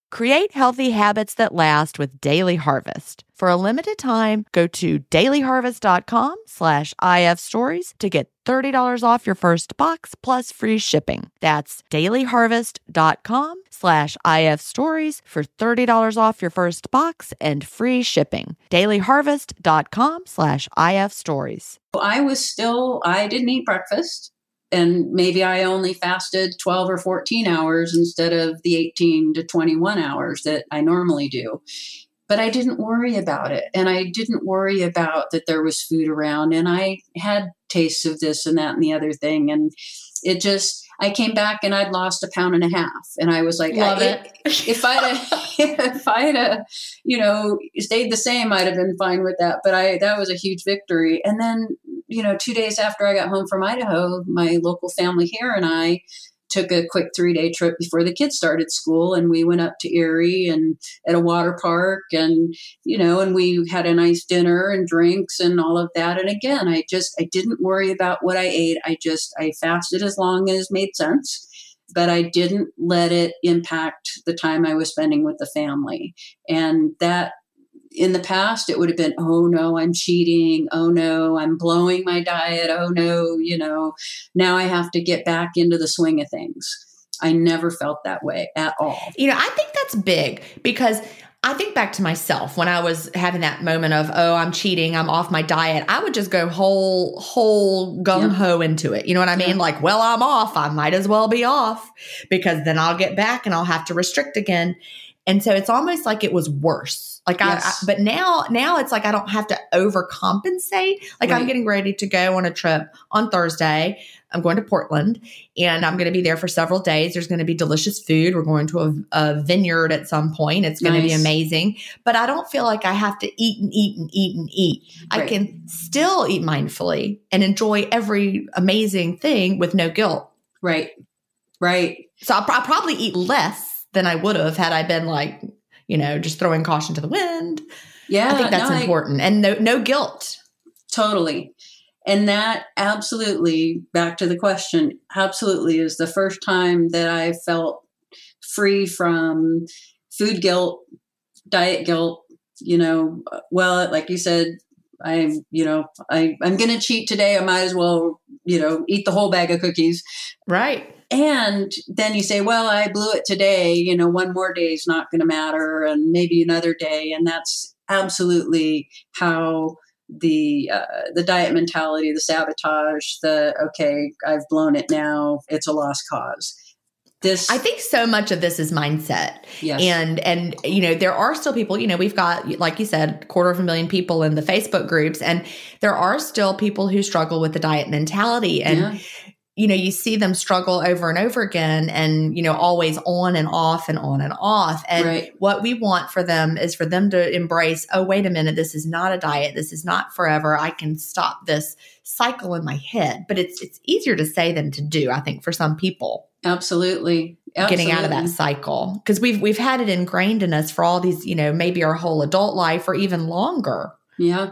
Create healthy habits that last with Daily Harvest. For a limited time, go to dailyharvest.com slash IF stories to get thirty dollars off your first box plus free shipping. That's dailyharvest.com slash IF stories for thirty dollars off your first box and free shipping. dailyharvest.com slash IF stories. I was still, I didn't eat breakfast. And maybe I only fasted twelve or fourteen hours instead of the eighteen to twenty-one hours that I normally do. But I didn't worry about it. And I didn't worry about that there was food around. And I had tastes of this and that and the other thing. And it just, I came back and I'd lost a pound and a half. And I was like, Love I, it. if I'd, if I'd, uh, you know, stayed the same, I'd have been fine with that. But I, that was a huge victory. And then, you know, two days after I got home from Idaho, my local family here and I took a quick three day trip before the kids started school. And we went up to Erie and at a water park and, you know, and we had a nice dinner and drinks and all of that. And again, I just, I didn't worry about what I ate. I just, I fasted as long as made sense, but I didn't let it impact the time I was spending with the family. And that, in the past, it would have been, oh no, I'm cheating. Oh no, I'm blowing my diet. Oh no, you know, now I have to get back into the swing of things. I never felt that way at all. You know, I think that's big because I think back to myself when I was having that moment of, oh, I'm cheating, I'm off my diet. I would just go whole, whole gung ho yeah. into it. You know what I mean? Yeah. Like, well, I'm off. I might as well be off because then I'll get back and I'll have to restrict again. And so it's almost like it was worse. Like yes. I, I, but now, now it's like I don't have to overcompensate. Like right. I'm getting ready to go on a trip on Thursday. I'm going to Portland and I'm going to be there for several days. There's going to be delicious food. We're going to a, a vineyard at some point. It's going nice. to be amazing. But I don't feel like I have to eat and eat and eat and eat. Right. I can still eat mindfully and enjoy every amazing thing with no guilt. Right. Right. So I'll, I'll probably eat less than I would have had I been like, you know, just throwing caution to the wind. Yeah. I think that's no, important. I, and no, no guilt. Totally. And that absolutely, back to the question, absolutely is the first time that I felt free from food guilt, diet guilt, you know, well, like you said, I'm, you know, I, I'm going to cheat today. I might as well, you know, eat the whole bag of cookies. Right. And then you say, well, I blew it today, you know, one more day is not going to matter and maybe another day. And that's absolutely how the uh, the diet mentality, the sabotage, the, okay, I've blown it now, it's a lost cause. This, I think so much of this is mindset. Yes. And, and, you know, there are still people, you know, we've got, like you said, quarter of a million people in the Facebook groups, and there are still people who struggle with the diet mentality. And, yeah. you know, you see them struggle over and over again and, you know, always on and off and on and off. And right. what we want for them is for them to embrace, oh, wait a minute, this is not a diet. This is not forever. I can stop this cycle in my head. But it's it's easier to say than to do, I think, for some people. Absolutely. Absolutely. Getting out of that cycle. Because we've we've had it ingrained in us for all these, you know, maybe our whole adult life or even longer. Yeah.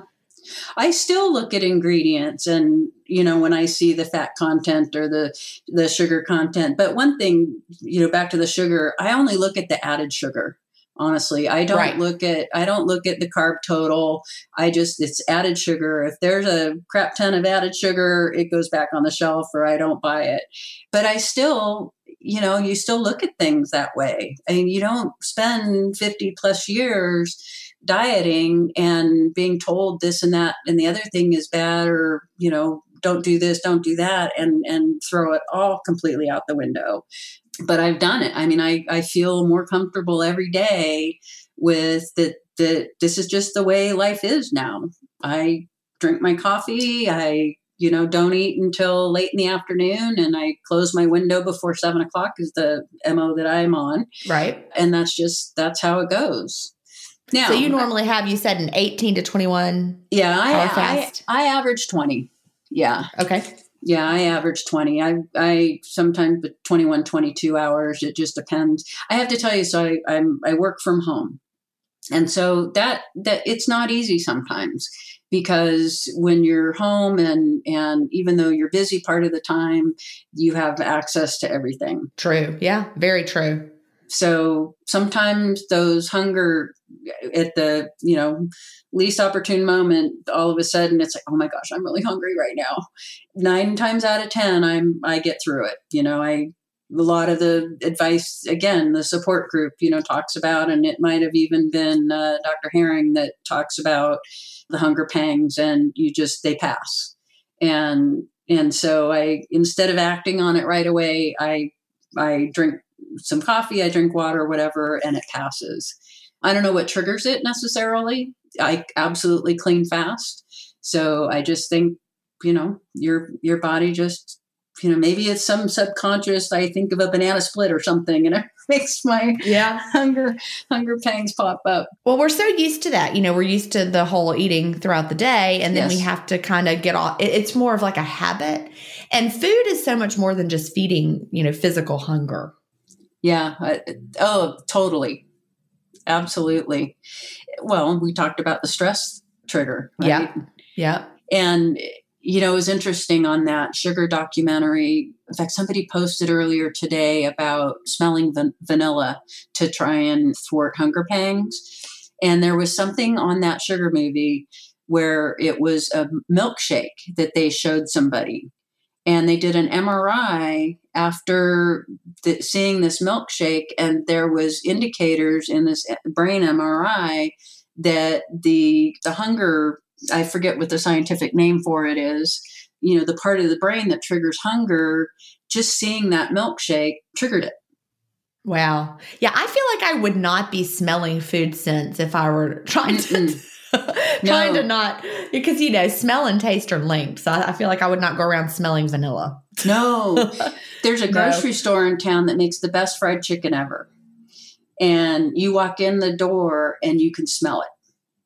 I still look at ingredients and, you know, when I see the fat content or the, the sugar content, but one thing, you know, back to the sugar, I only look at the added sugar. Honestly, I don't right. look at, I don't look at the carb total. I just, it's added sugar. If there's a crap ton of added sugar, it goes back on the shelf or I don't buy it. But I still, you know, you still look at things that way. I mean, you don't spend fifty plus years dieting and being told this and that and the other thing is bad or, you know, don't do this, don't do that, and and throw it all completely out the window. But I've done it. I mean, I, I feel more comfortable every day with that, that this is just the way life is now. I drink my coffee. I, you know, don't eat until late in the afternoon and I close my window before seven o'clock is the M O that I'm on. Right. And that's just, that's how it goes. Now, so you normally have, you said an eighteen to twenty-one yeah, I, hour fast? I, I average twenty. Yeah. Okay. Yeah, I average twenty. I I sometimes twenty-one, twenty-two hours. It just depends. I have to tell you, so I I'm, I work from home. And so that that it's not easy sometimes because when you're home and and even though you're busy part of the time, you have access to everything. True. Yeah, very true. So sometimes those hunger at the, you know, least opportune moment, all of a sudden it's like, oh my gosh, I'm really hungry right now. Nine times out of ten, I'm, I get through it. You know, I, a lot of the advice, again, the support group, you know, talks about, and it might have even been uh, Doctor Herring that talks about the hunger pangs, and you just, they pass. And, and so I, instead of acting on it right away, I, I drink some coffee, I drink water, whatever, and it passes. I don't know what triggers it necessarily. I absolutely clean fast. So I just think, you know, your, your body just, you know, maybe it's some subconscious, I think of a banana split or something, and it makes my yeah. hunger, hunger pangs pop up. Well, we're so used to that. You know, we're used to the whole eating throughout the day, and then yes. we have to kind of get off. It's more of like a habit. And food is so much more than just feeding, you know, physical hunger. Yeah. I, oh, totally. Absolutely. Well, we talked about the stress trigger. Right? Yeah. Yeah. And, you know, it was interesting on that sugar documentary. In fact, somebody posted earlier today about smelling van- vanilla to try and thwart hunger pangs. And there was something on that sugar movie where it was a milkshake that they showed somebody. And they did an M R I after the, seeing this milkshake, and there was indicators in this brain M R I that the the hunger, I forget what the scientific name for it is, you know, the part of the brain that triggers hunger, just seeing that milkshake triggered it. Wow. Yeah, I feel like I would not be smelling food scents if I were trying to trying no. to not, because, you know, smell and taste are linked. So I, I feel like I would not go around smelling vanilla. No. There's a grocery no. store in town that makes the best fried chicken ever. And you walk in the door and you can smell it.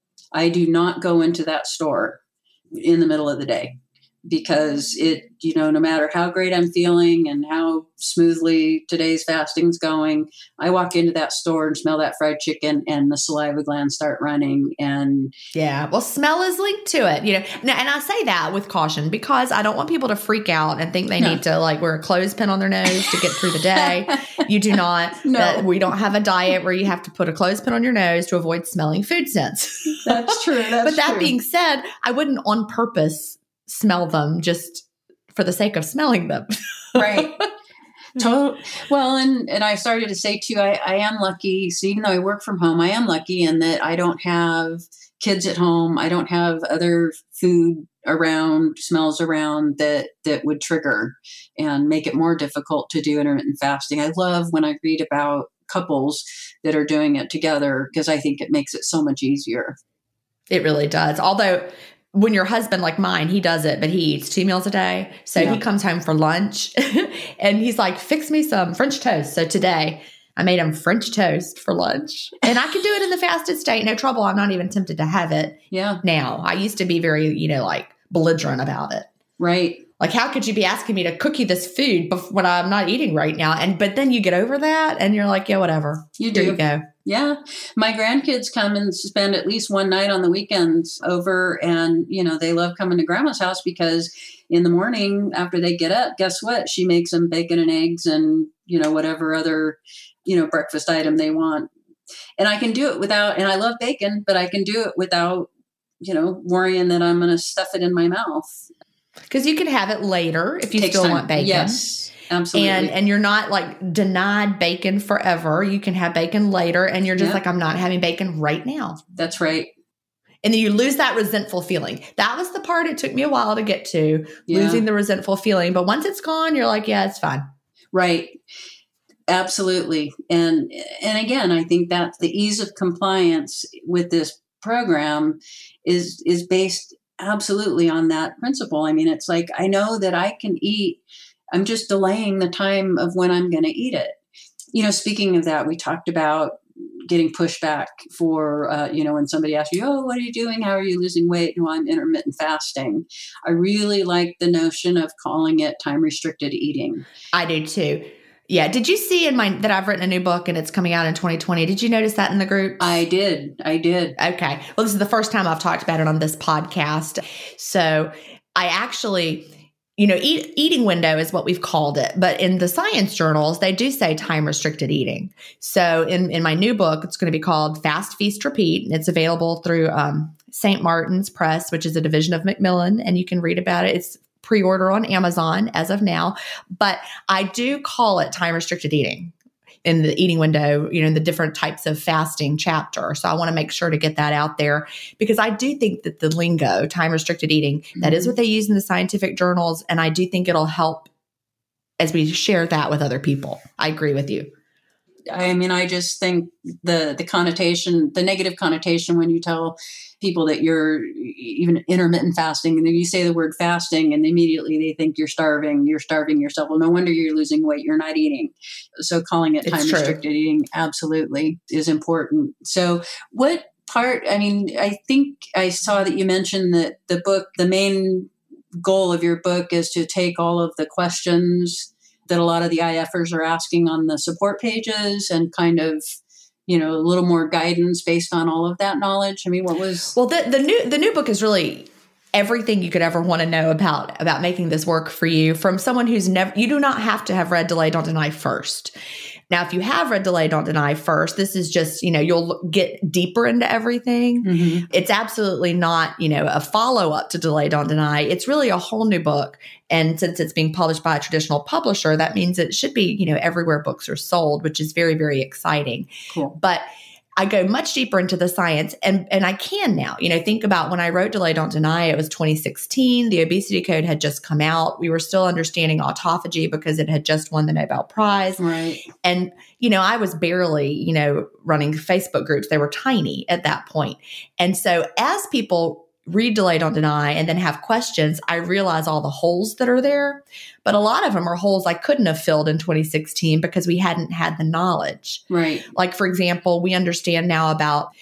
I do not go into that store in the middle of the day, because it, you know, no matter how great I'm feeling and how smoothly today's fasting's going, I walk into that store and smell that fried chicken and the saliva glands start running. And yeah, well, smell is linked to it, you know, and I say that with caution because I don't want people to freak out and think they no. need to like wear a clothespin on their nose to get through the day. You do not. No. That we don't have a diet where you have to put a clothespin on your nose to avoid smelling food scents. That's true. That's but that true. being said, I wouldn't on purpose smell them just for the sake of smelling them. Right. Total, well, and, and I started to say too, I, I am lucky. So even though I work from home, I am lucky in that I don't have kids at home. I don't have other food around, smells around that, that would trigger and make it more difficult to do intermittent fasting. I love when I read about couples that are doing it together, because I think it makes it so much easier. It really does. Although when your husband, like mine, he does it, but he eats two meals a day. So yeah. he comes home for lunch and he's like, fix me some French toast. So today I made him French toast for lunch, and I can do it in the fasted state. No trouble. I'm not even tempted to have it yeah. now. I used to be very, you know, like belligerent about it. Right. Like, how could you be asking me to cook you this food when I'm not eating right now? And, but then you get over that and you're like, yeah, whatever. You do. There you go. Yeah. My grandkids come and spend at least one night on the weekends over, and, you know, they love coming to grandma's house because in the morning after they get up, guess what? She makes them bacon and eggs and, you know, whatever other, you know, breakfast item they want. And I can do it without, and I love bacon, but I can do it without, you know, worrying that I'm going to stuff it in my mouth. Because you can have it later if you Takes still time. want bacon. Yes, absolutely. And and you're not like denied bacon forever. You can have bacon later, and you're just yeah. like, I'm not having bacon right now. That's right. And then you lose that resentful feeling. That was the part it took me a while to get to, yeah. losing the resentful feeling. But once it's gone, you're like, yeah, it's fine. Right. Absolutely. And and again, I think that the ease of compliance with this program is is based absolutely on that principle. I mean, it's like, I know that I can eat. I'm just delaying the time of when I'm going to eat it. You know, speaking of that, we talked about getting pushback for, uh, you know, when somebody asks you, oh, what are you doing? How are you losing weight? No, I'm intermittent fasting. I really like the notion of calling it time restricted eating. I do too. Yeah. Did you see in my that I've written a new book and it's coming out in twenty twenty? Did you notice that in the group? I did. I did. Okay. Well, this is the first time I've talked about it on this podcast. So I actually, you know, eat, eating window is what we've called it. But in the science journals, they do say time restricted eating. So in, in my new book, it's going to be called Fast, Feast, Repeat. It's available through um, Saint Martin's Press, which is a division of Macmillan, and you can read about it. It's pre-order on Amazon as of now. But I do call it time restricted eating in the eating window, you know, in the different types of fasting chapter. So I want to make sure to get that out there because I do think that the lingo, time restricted eating, mm-hmm. that is what they use in the scientific journals. And I do think it'll help as we share that with other people. I agree with you. I mean, I just think the the connotation, the negative connotation when you tell people that you're even intermittent fasting, and then you say the word fasting and immediately they think you're starving, you're starving yourself. Well, no wonder you're losing weight. You're not eating. So calling it time restricted eating absolutely is important. So what part, I mean, I think I saw that you mentioned that the book, the main goal of your book is to take all of the questions that a lot of the IFers are asking on the support pages and kind of, you know, a little more guidance based on all of that knowledge. I mean, what was... Well, the, the new the new book is really everything you could ever want to know about, about making this work for you from someone who's never... You do not have to have read Delay, Don't Deny first. Now, if you have read Delay, Don't Deny first, this is just, you know, you'll get deeper into everything. Mm-hmm. It's absolutely not, you know, a follow-up to Delay, Don't Deny. It's really a whole new book. And since it's being published by a traditional publisher, that means it should be, you know, everywhere books are sold, which is very, very exciting. Cool. But I go much deeper into the science and, and I can now, you know, think about when I wrote Delay, Don't Deny, it was twenty sixteen. The obesity code had just come out. We were still understanding autophagy because it had just won the Nobel Prize. Right. And, you know, I was barely, you know, running Facebook groups. They were tiny at that point. And so as people read Delay, Don't Deny, and then have questions, I realize all the holes that are there. But a lot of them are holes I couldn't have filled in twenty sixteen because we hadn't had the knowledge. Right. Like, for example, we understand now about,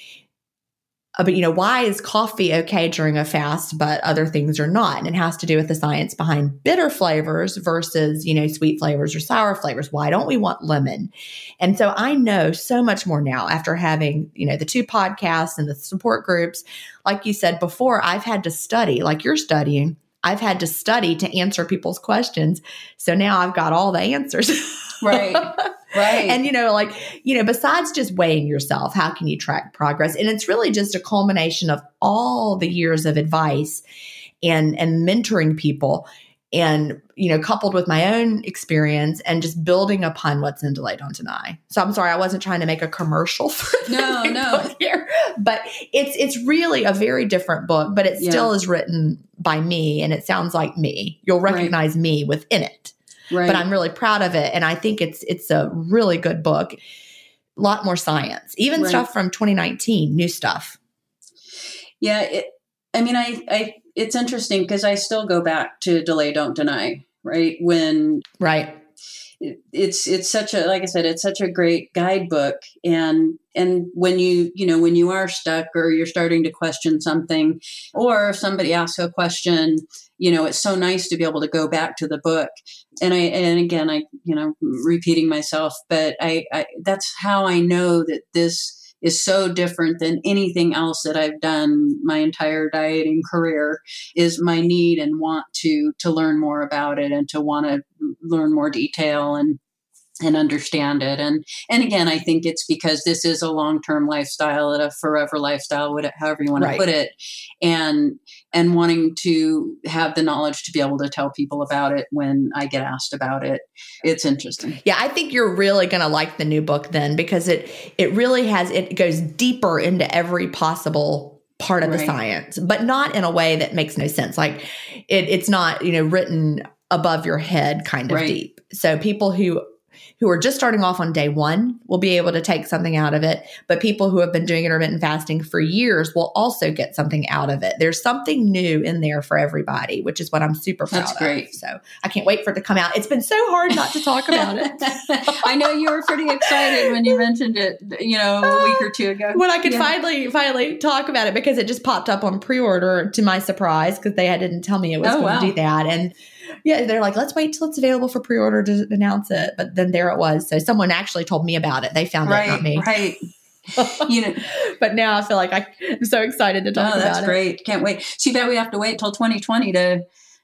about, you know, why is coffee okay during a fast, but other things are not? And it has to do with the science behind bitter flavors versus, you know, sweet flavors or sour flavors. Why don't we want lemon? And so I know so much more now after having, you know, the two podcasts and the support groups. Like you said before, I've had to study, like you're studying. I've had to study to answer people's questions. So now I've got all the answers. Right. Right. And, you know, like, you know, besides just weighing yourself, how can you track progress? And it's really just a culmination of all the years of advice and, and mentoring people and, you know, coupled with my own experience and just building upon what's in Delay, Don't Deny. So I'm sorry, I wasn't trying to make a commercial for no, no. book here, but it's, it's really a very different book, but it yeah. still is written by me and it sounds like me. You'll recognize right. me within it. Right. But I'm really proud of it. And I think it's it's a really good book. A lot more science, even right. stuff from twenty nineteen, new stuff. Yeah. It, I mean, I, I it's interesting because I still go back to Delay, Don't Deny, right? When right. It, it's it's such a, like I said, it's such a great guidebook. And and when you, you know, when you are stuck or you're starting to question something or somebody asks a question, you know, it's so nice to be able to go back to the book. And I, and again, I, you know, repeating myself, but I, I, that's how I know that this is so different than anything else that I've done my entire dieting career is my need and want to, to learn more about it and to want to learn more detail and, and understand it. And, and again, I think it's because this is a long-term lifestyle, a forever lifestyle, whatever, however you want right. to put it. And, and wanting to have the knowledge to be able to tell people about it when I get asked about it. It's interesting. Yeah. I think you're really going to like the new book then, because it, it really has, it goes deeper into every possible part of right. the science, but not in a way that makes no sense. Like it, it's not, you know, written above your head kind of right. deep. So people who who are just starting off on day one will be able to take something out of it. But people who have been doing intermittent fasting for years will also get something out of it. There's something new in there for everybody, which is what I'm super proud That's great. of. So I can't wait for it to come out. It's been so hard not to talk about it. I know you were pretty excited when you mentioned it, you know, a week or two ago. When I could yeah. finally, finally talk about it, because it just popped up on pre-order to my surprise, because they had, didn't tell me it was oh, going wow. to do that. And yeah, they're like, let's wait till it's available for pre-order to announce it. But then there it was. So someone actually told me about it. They found right, it, not me. Right. You know, but now I feel like I, I'm so excited to talk oh, about that's it. That's great. Can't wait. Too bad we have to wait till twenty twenty to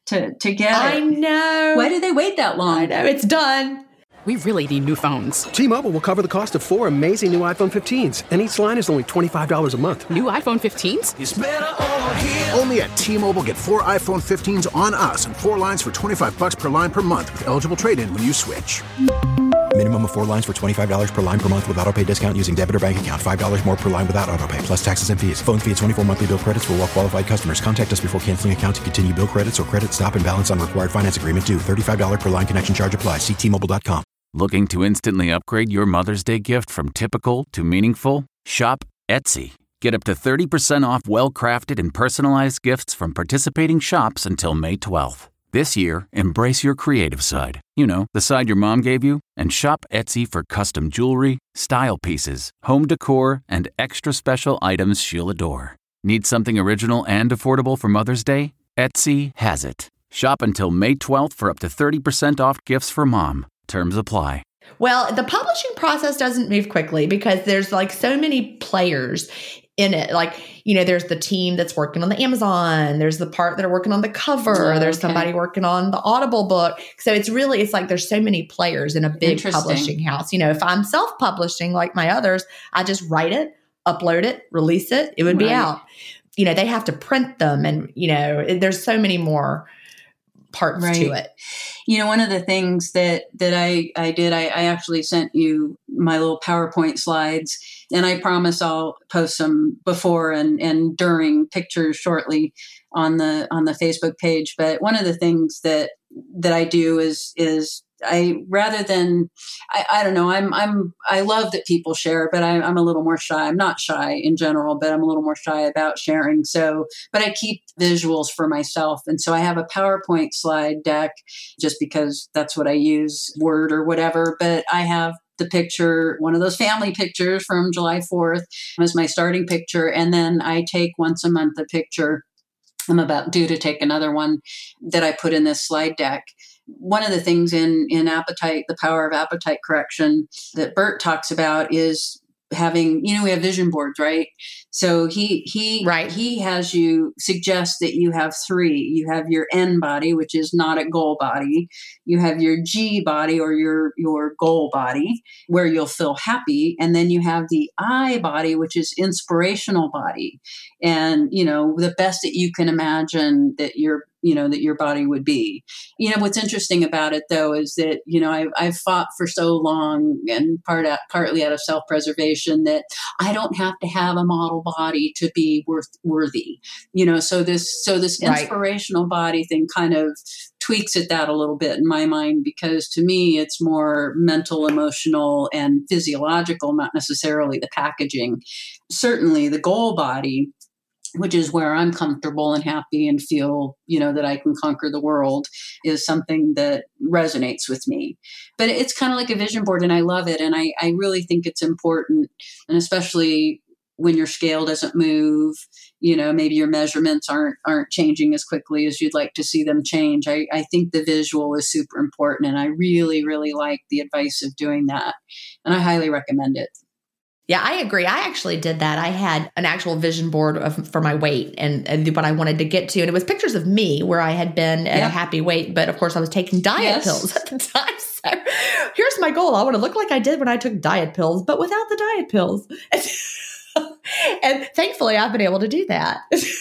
to, to get I it. know. Why do they wait that long? I know. It's done. We really need new phones. T-Mobile will cover the cost of four amazing new iPhone fifteens, and each line is only twenty-five dollars a month. New iPhone fifteens? It's better over here. Only at T-Mobile, get four iPhone fifteens on us and four lines for twenty-five dollars per line per month with eligible trade-in when you switch. Minimum of four lines for twenty-five dollars per line per month with autopay discount using debit or bank account. five dollars more per line without autopay, plus taxes and fees. Phone fee at twenty-four monthly bill credits for well qualified customers. Contact us before canceling account to continue bill credits or credit stop and balance on required finance agreement due. thirty-five dollars per line connection charge applies. See T Mobile dot com. Looking to instantly upgrade your Mother's Day gift from typical to meaningful? Shop Etsy. Get up to thirty percent off well-crafted and personalized gifts from participating shops until May twelfth. This year, embrace your creative side. You know, the side your mom gave you. And shop Etsy for custom jewelry, style pieces, home decor, and extra special items she'll adore. Need something original and affordable for Mother's Day? Etsy has it. Shop until May twelfth for up to thirty percent off gifts for mom. Terms apply. Well, the publishing process doesn't move quickly because there's like so many players in it. Like, you know, there's the team that's working on the Amazon. There's the part that are working on the cover. Oh, there's okay. somebody working on the Audible book. So it's really, it's like there's so many players in a big publishing house. You know, if I'm self-publishing like my others, I just write it, upload it, release it. It would be Right. out. You know, they have to print them and, you know, there's so many more parts Right. to it. You know, one of the things that that I, I did, I, I actually sent you my little PowerPoint slides, and I promise I'll post some before and, and during pictures shortly on the on the Facebook page. But one of the things that that I do is is I rather than I, I don't know I'm I'm I love that people share, but I, I'm a little more shy. I'm not shy in general, but I'm a little more shy about sharing. So, but I keep visuals for myself, and so I have a PowerPoint slide deck just because that's what I use, Word or whatever. But I have the picture, one of those family pictures from July fourth as my starting picture, and then I take once a month a picture. I'm about due to take another one that I put in this slide deck. One of the things in, in appetite, the power of appetite correction that Bert talks about is having, you know, we have vision boards, right? So he, he, Right. he has you suggest that you have three. You have your N body, which is not a goal body. You have your G body or your, your goal body where you'll feel happy. And then you have the I body, which is inspirational body. And, you know, the best that you can imagine that you're, you know, that your body would be. You know, what's interesting about it though, is that, you know, I've, I've fought for so long and part out, partly out of self-preservation that I don't have to have a model body to be worth worthy, you know, so this, so this Right. inspirational body thing kind of tweaks at that a little bit in my mind, because to me, it's more mental, emotional, and physiological, not necessarily the packaging. Certainly the goal body, which is where I'm comfortable and happy and feel, you know, that I can conquer the world, is something that resonates with me. But it's kind of like a vision board, and I love it. And I, I really think it's important, and especially when your scale doesn't move, you know, maybe your measurements aren't aren't changing as quickly as you'd like to see them change. I, I think the visual is super important, and I really, really like the advice of doing that. And I highly recommend it. Yeah, I agree. I actually did that. I had an actual vision board of, for my weight and, and what I wanted to get to. And it was pictures of me where I had been at Yep. a happy weight. But of course, I was taking diet Yes. pills at the time. So here's my goal. I want to look like I did when I took diet pills, but without the diet pills. And thankfully, I've been able to do that.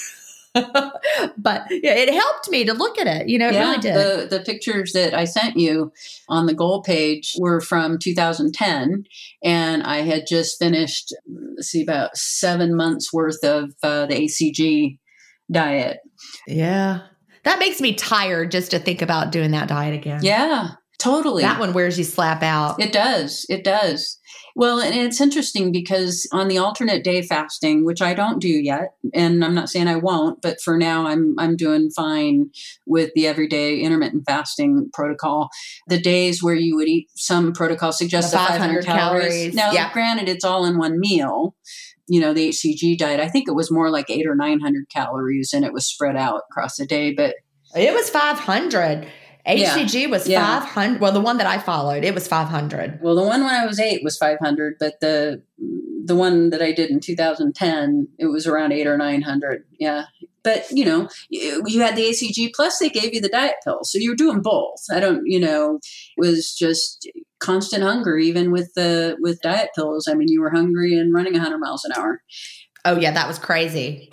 But yeah, it helped me to look at it. You know, it yeah, really did. The, the pictures that I sent you on the goal page were from two thousand ten, and I had just finished, let's see, about seven months worth of uh, the A C G diet. Yeah. That makes me tired just to think about doing that diet again. Yeah, totally. That one wears you slap out. It does. It does. Well, and it's interesting because on the alternate day fasting, which I don't do yet, and I'm not saying I won't, but for now I'm I'm doing fine with the everyday intermittent fasting protocol. The days where you would eat, some protocol suggests The the five hundred calories. calories. Now, Yeah. granted, it's all in one meal. You know, the H C G diet, I think it was more like eight or nine hundred calories, and it was spread out across the day. But It was five hundred. H C G was Yeah. five hundred. Well, the one that I followed, it was five hundred. Well, the one when I was eight was five hundred, but the the one that I did in two thousand ten, it was around eight or nine hundred. Yeah, but you know, you, you had the A C G plus they gave you the diet pills. So you're doing both. I don't, you know, it was just constant hunger, even with the, with diet pills. I mean, you were hungry and running a hundred miles an hour. Oh yeah. That was crazy.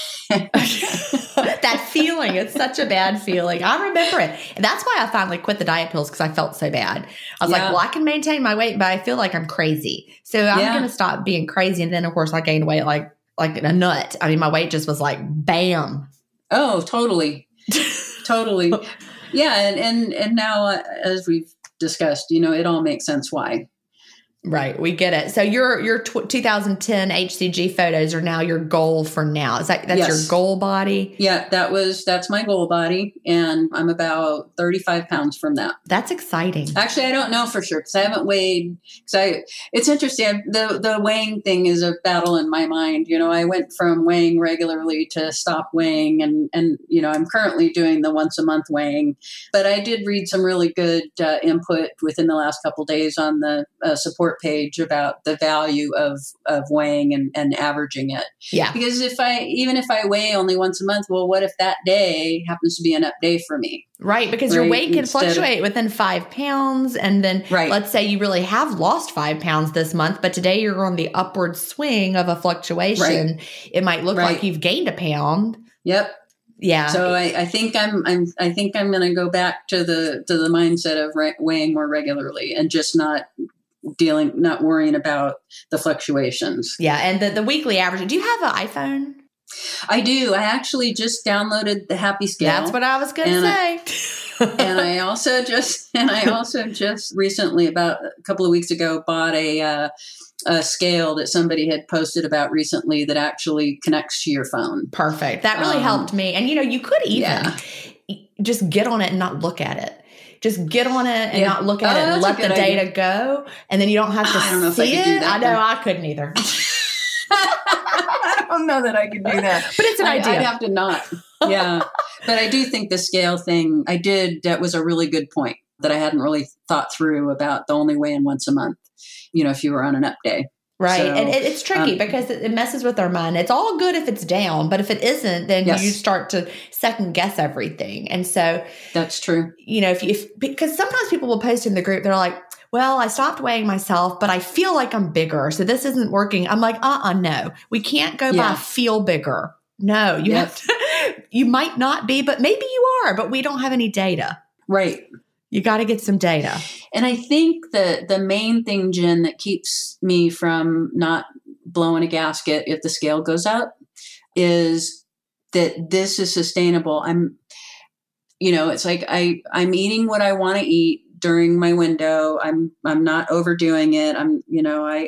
That feeling, it's such a bad feeling. I remember it. And that's why I finally quit the diet pills, because I felt so bad. I was yeah. like, well, I can maintain my weight, but I feel like I'm crazy. So I'm yeah. going to stop being crazy. And then of course I gained weight like, like a nut. I mean, my weight just was like, bam. Oh, totally. Totally. Yeah. And, and, and now uh, as we've discussed, you know, it all makes sense why. Right. We get it. So your, your tw- two thousand ten H C G photos are now your goal for now. Is that, that's yes. your goal body? Yeah, that was, that's my goal body. And I'm about thirty-five pounds from that. That's exciting. Actually, I don't know for sure because I haven't weighed. Cause I, it's interesting. The, the weighing thing is a battle in my mind. You know, I went from weighing regularly to stop weighing and, and, you know, I'm currently doing the once a month weighing, but I did read some really good uh, input within the last couple of days on the uh, support page about the value of, of weighing and, and averaging it. Yeah. Because if I, even if I weigh only once a month, well, what if that day happens to be an up day for me? Right. Because right? your weight can Instead fluctuate of, within five pounds. And then right. let's say you really have lost five pounds this month, but today you're on the upward swing of a fluctuation. Right. It might look right. like you've gained a pound. Yep. Yeah. So I, I think I'm, I'm, I think I'm going to go back to the, to the mindset of re- weighing more regularly and just not dealing, not worrying about the fluctuations. Yeah. And the, the weekly average, do you have an iPhone? I do. I actually just downloaded the Happy Scale. That's what I was going to say. I, and I also just, and I also just recently, about a couple of weeks ago, bought a, uh, a scale that somebody had posted about recently that actually connects to your phone. Perfect. That really um, helped me. And, you know, you could even yeah. just get on it and not look at it. Just get on it and yeah. not look at oh, it and let the data idea. go. And then you don't have to I don't know see if I could it. Do that, I know I couldn't either. I don't know that I could do that. But it's an I, idea. I'd have to not. Yeah. But I do think the scale thing, I did, that was a really good point that I hadn't really thought through about the only weighing once a month, you know, if you were on an up day. Right. So, and it, it's tricky um, because it, it messes with our mind. It's all good if it's down, but if it isn't, then yes. you start to second guess everything. And so that's true. You know, if you, if, because sometimes people will post in the group, they're like, well, I stopped weighing myself, but I feel like I'm bigger. So this isn't working. I'm like, uh-uh, no, we can't go yeah. by feel bigger. No, you yep. have to, you might not be, but maybe you are, but we don't have any data. Right. You got to get some data. And I think that the main thing, Jen, that keeps me from not blowing a gasket if the scale goes up is that this is sustainable. I'm, you know, it's like I, I'm eating what I want to eat during my window. I'm, I'm not overdoing it. I'm, you know, I,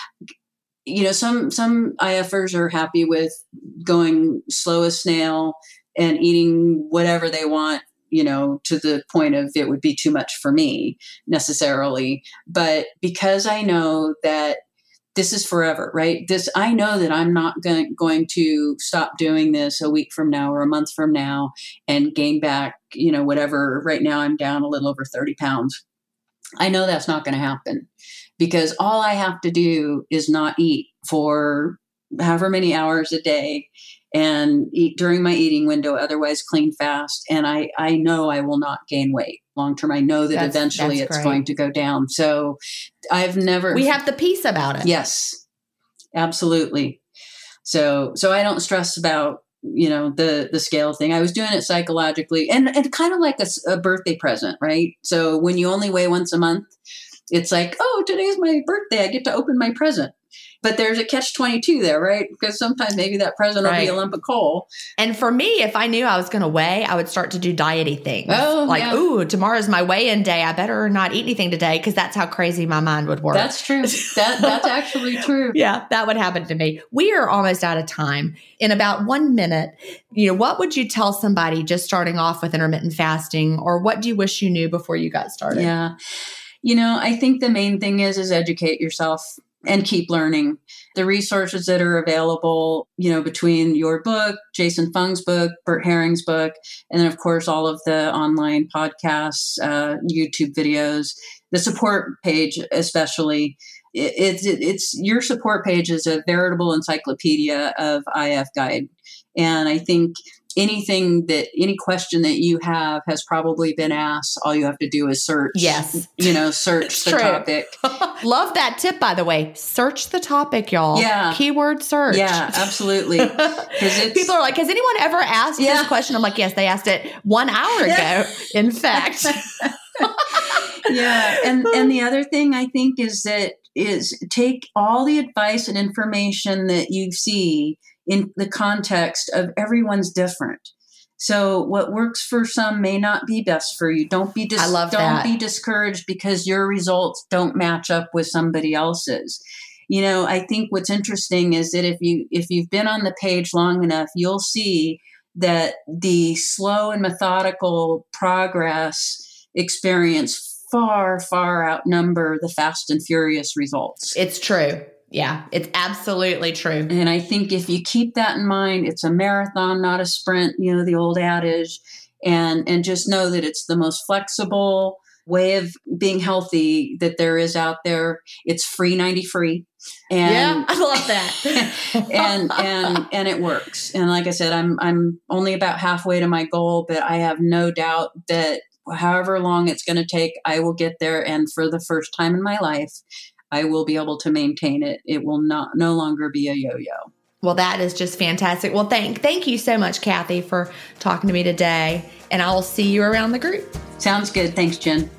you know, some, some IFers are happy with going slow as snail and eating whatever they want, you know, to the point of it would be too much for me necessarily. But because I know that this is forever, right? This, I know that I'm not going, going to stop doing this a week from now or a month from now and gain back, you know, whatever. Right now I'm down a little over thirty pounds. I know that's not going to happen because all I have to do is not eat for however many hours a day and eat during my eating window, otherwise clean fast. And I, I know I will not gain weight long term. I know that that's, eventually that's it's great. Going to go down. So I've never, we have the peace about it. Yes, absolutely. So, so I don't stress about, you know, the, the scale thing. I was doing it psychologically and, and kind of like a, a birthday present, right? So when you only weigh once a month, it's like, oh, today's my birthday. I get to open my present. But there's a catch twenty-two there, right? Because sometimes maybe that present right. will be a lump of coal. And for me, if I knew I was going to weigh, I would start to do diety things. Oh, like, yeah. ooh, tomorrow's my weigh-in day. I better not eat anything today because that's how crazy my mind would work. That's true. That That's actually true. Yeah, that would happen to me. We are almost out of time. In about one minute, you know, what would you tell somebody just starting off with intermittent fasting, or what do you wish you knew before you got started? Yeah. You know, I think the main thing is, is educate yourself and keep learning. The resources that are available, you know, between your book, Jason Fung's book, Bert Herring's book, and then, of course, all of the online podcasts, uh, YouTube videos, the support page especially. it, it's it, it's your support page is a veritable encyclopedia of I F Guide. And I think anything that, any question that you have has probably been asked. All you have to do is search. Yes. You know, search the true. topic. Love that tip, by the way. Search the topic, y'all. Yeah. Keyword search. Yeah, absolutely. People are like, has anyone ever asked Yeah. this question? I'm like, yes, they asked it one hour ago, Yeah. in fact. Yeah. And, and the other thing I think is that is take all the advice and information that you see in the context of everyone's different. So what works for some may not be best for you. Don't be dis- I love don't that. be discouraged because your results don't match up with somebody else's. You know, I think what's interesting is that if you if you've been on the page long enough, you'll see that the slow and methodical progress experience far, far outnumber the fast and furious results. It's true. Yeah, it's absolutely true. And I think if you keep that in mind, it's a marathon, not a sprint, you know, the old adage, and and just know that it's the most flexible way of being healthy that there is out there. It's free ninety free. And Yeah, I love that. and and and it works. And like I said, I'm I'm only about halfway to my goal, but I have no doubt that however long it's going to take, I will get there. And for the first time in my life, I will be able to maintain it. It will not no longer be a yo-yo. Well, that is just fantastic. Well, thank thank you so much, Kathy, for talking to me today. And I will see you around the group. Sounds good. Thanks, Jen.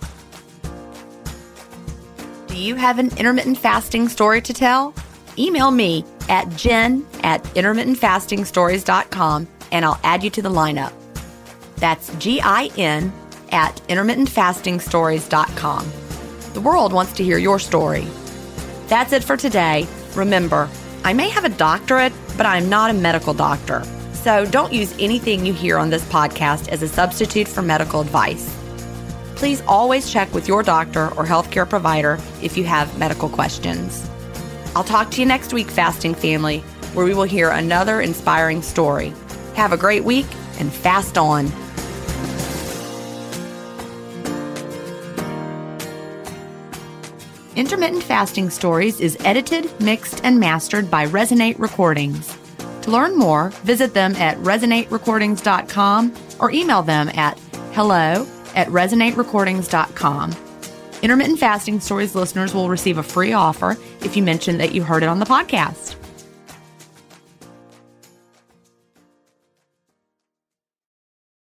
Do you have an intermittent fasting story to tell? Email me at jen at intermittent fasting stories dot com and I'll add you to the lineup. That's G I N at intermittent fasting stories dot com. The world wants to hear your story. That's it for today. Remember, I may have a doctorate, but I'm not a medical doctor. So don't use anything you hear on this podcast as a substitute for medical advice. Please always check with your doctor or healthcare provider if you have medical questions. I'll talk to you next week, Fasting Family, where we will hear another inspiring story. Have a great week and fast on. Intermittent Fasting Stories is edited, mixed, and mastered by Resonate Recordings. To learn more, visit them at resonate recordings dot com or email them at hello at resonate recordings dot com. Intermittent Fasting Stories listeners will receive a free offer if you mention that you heard it on the podcast.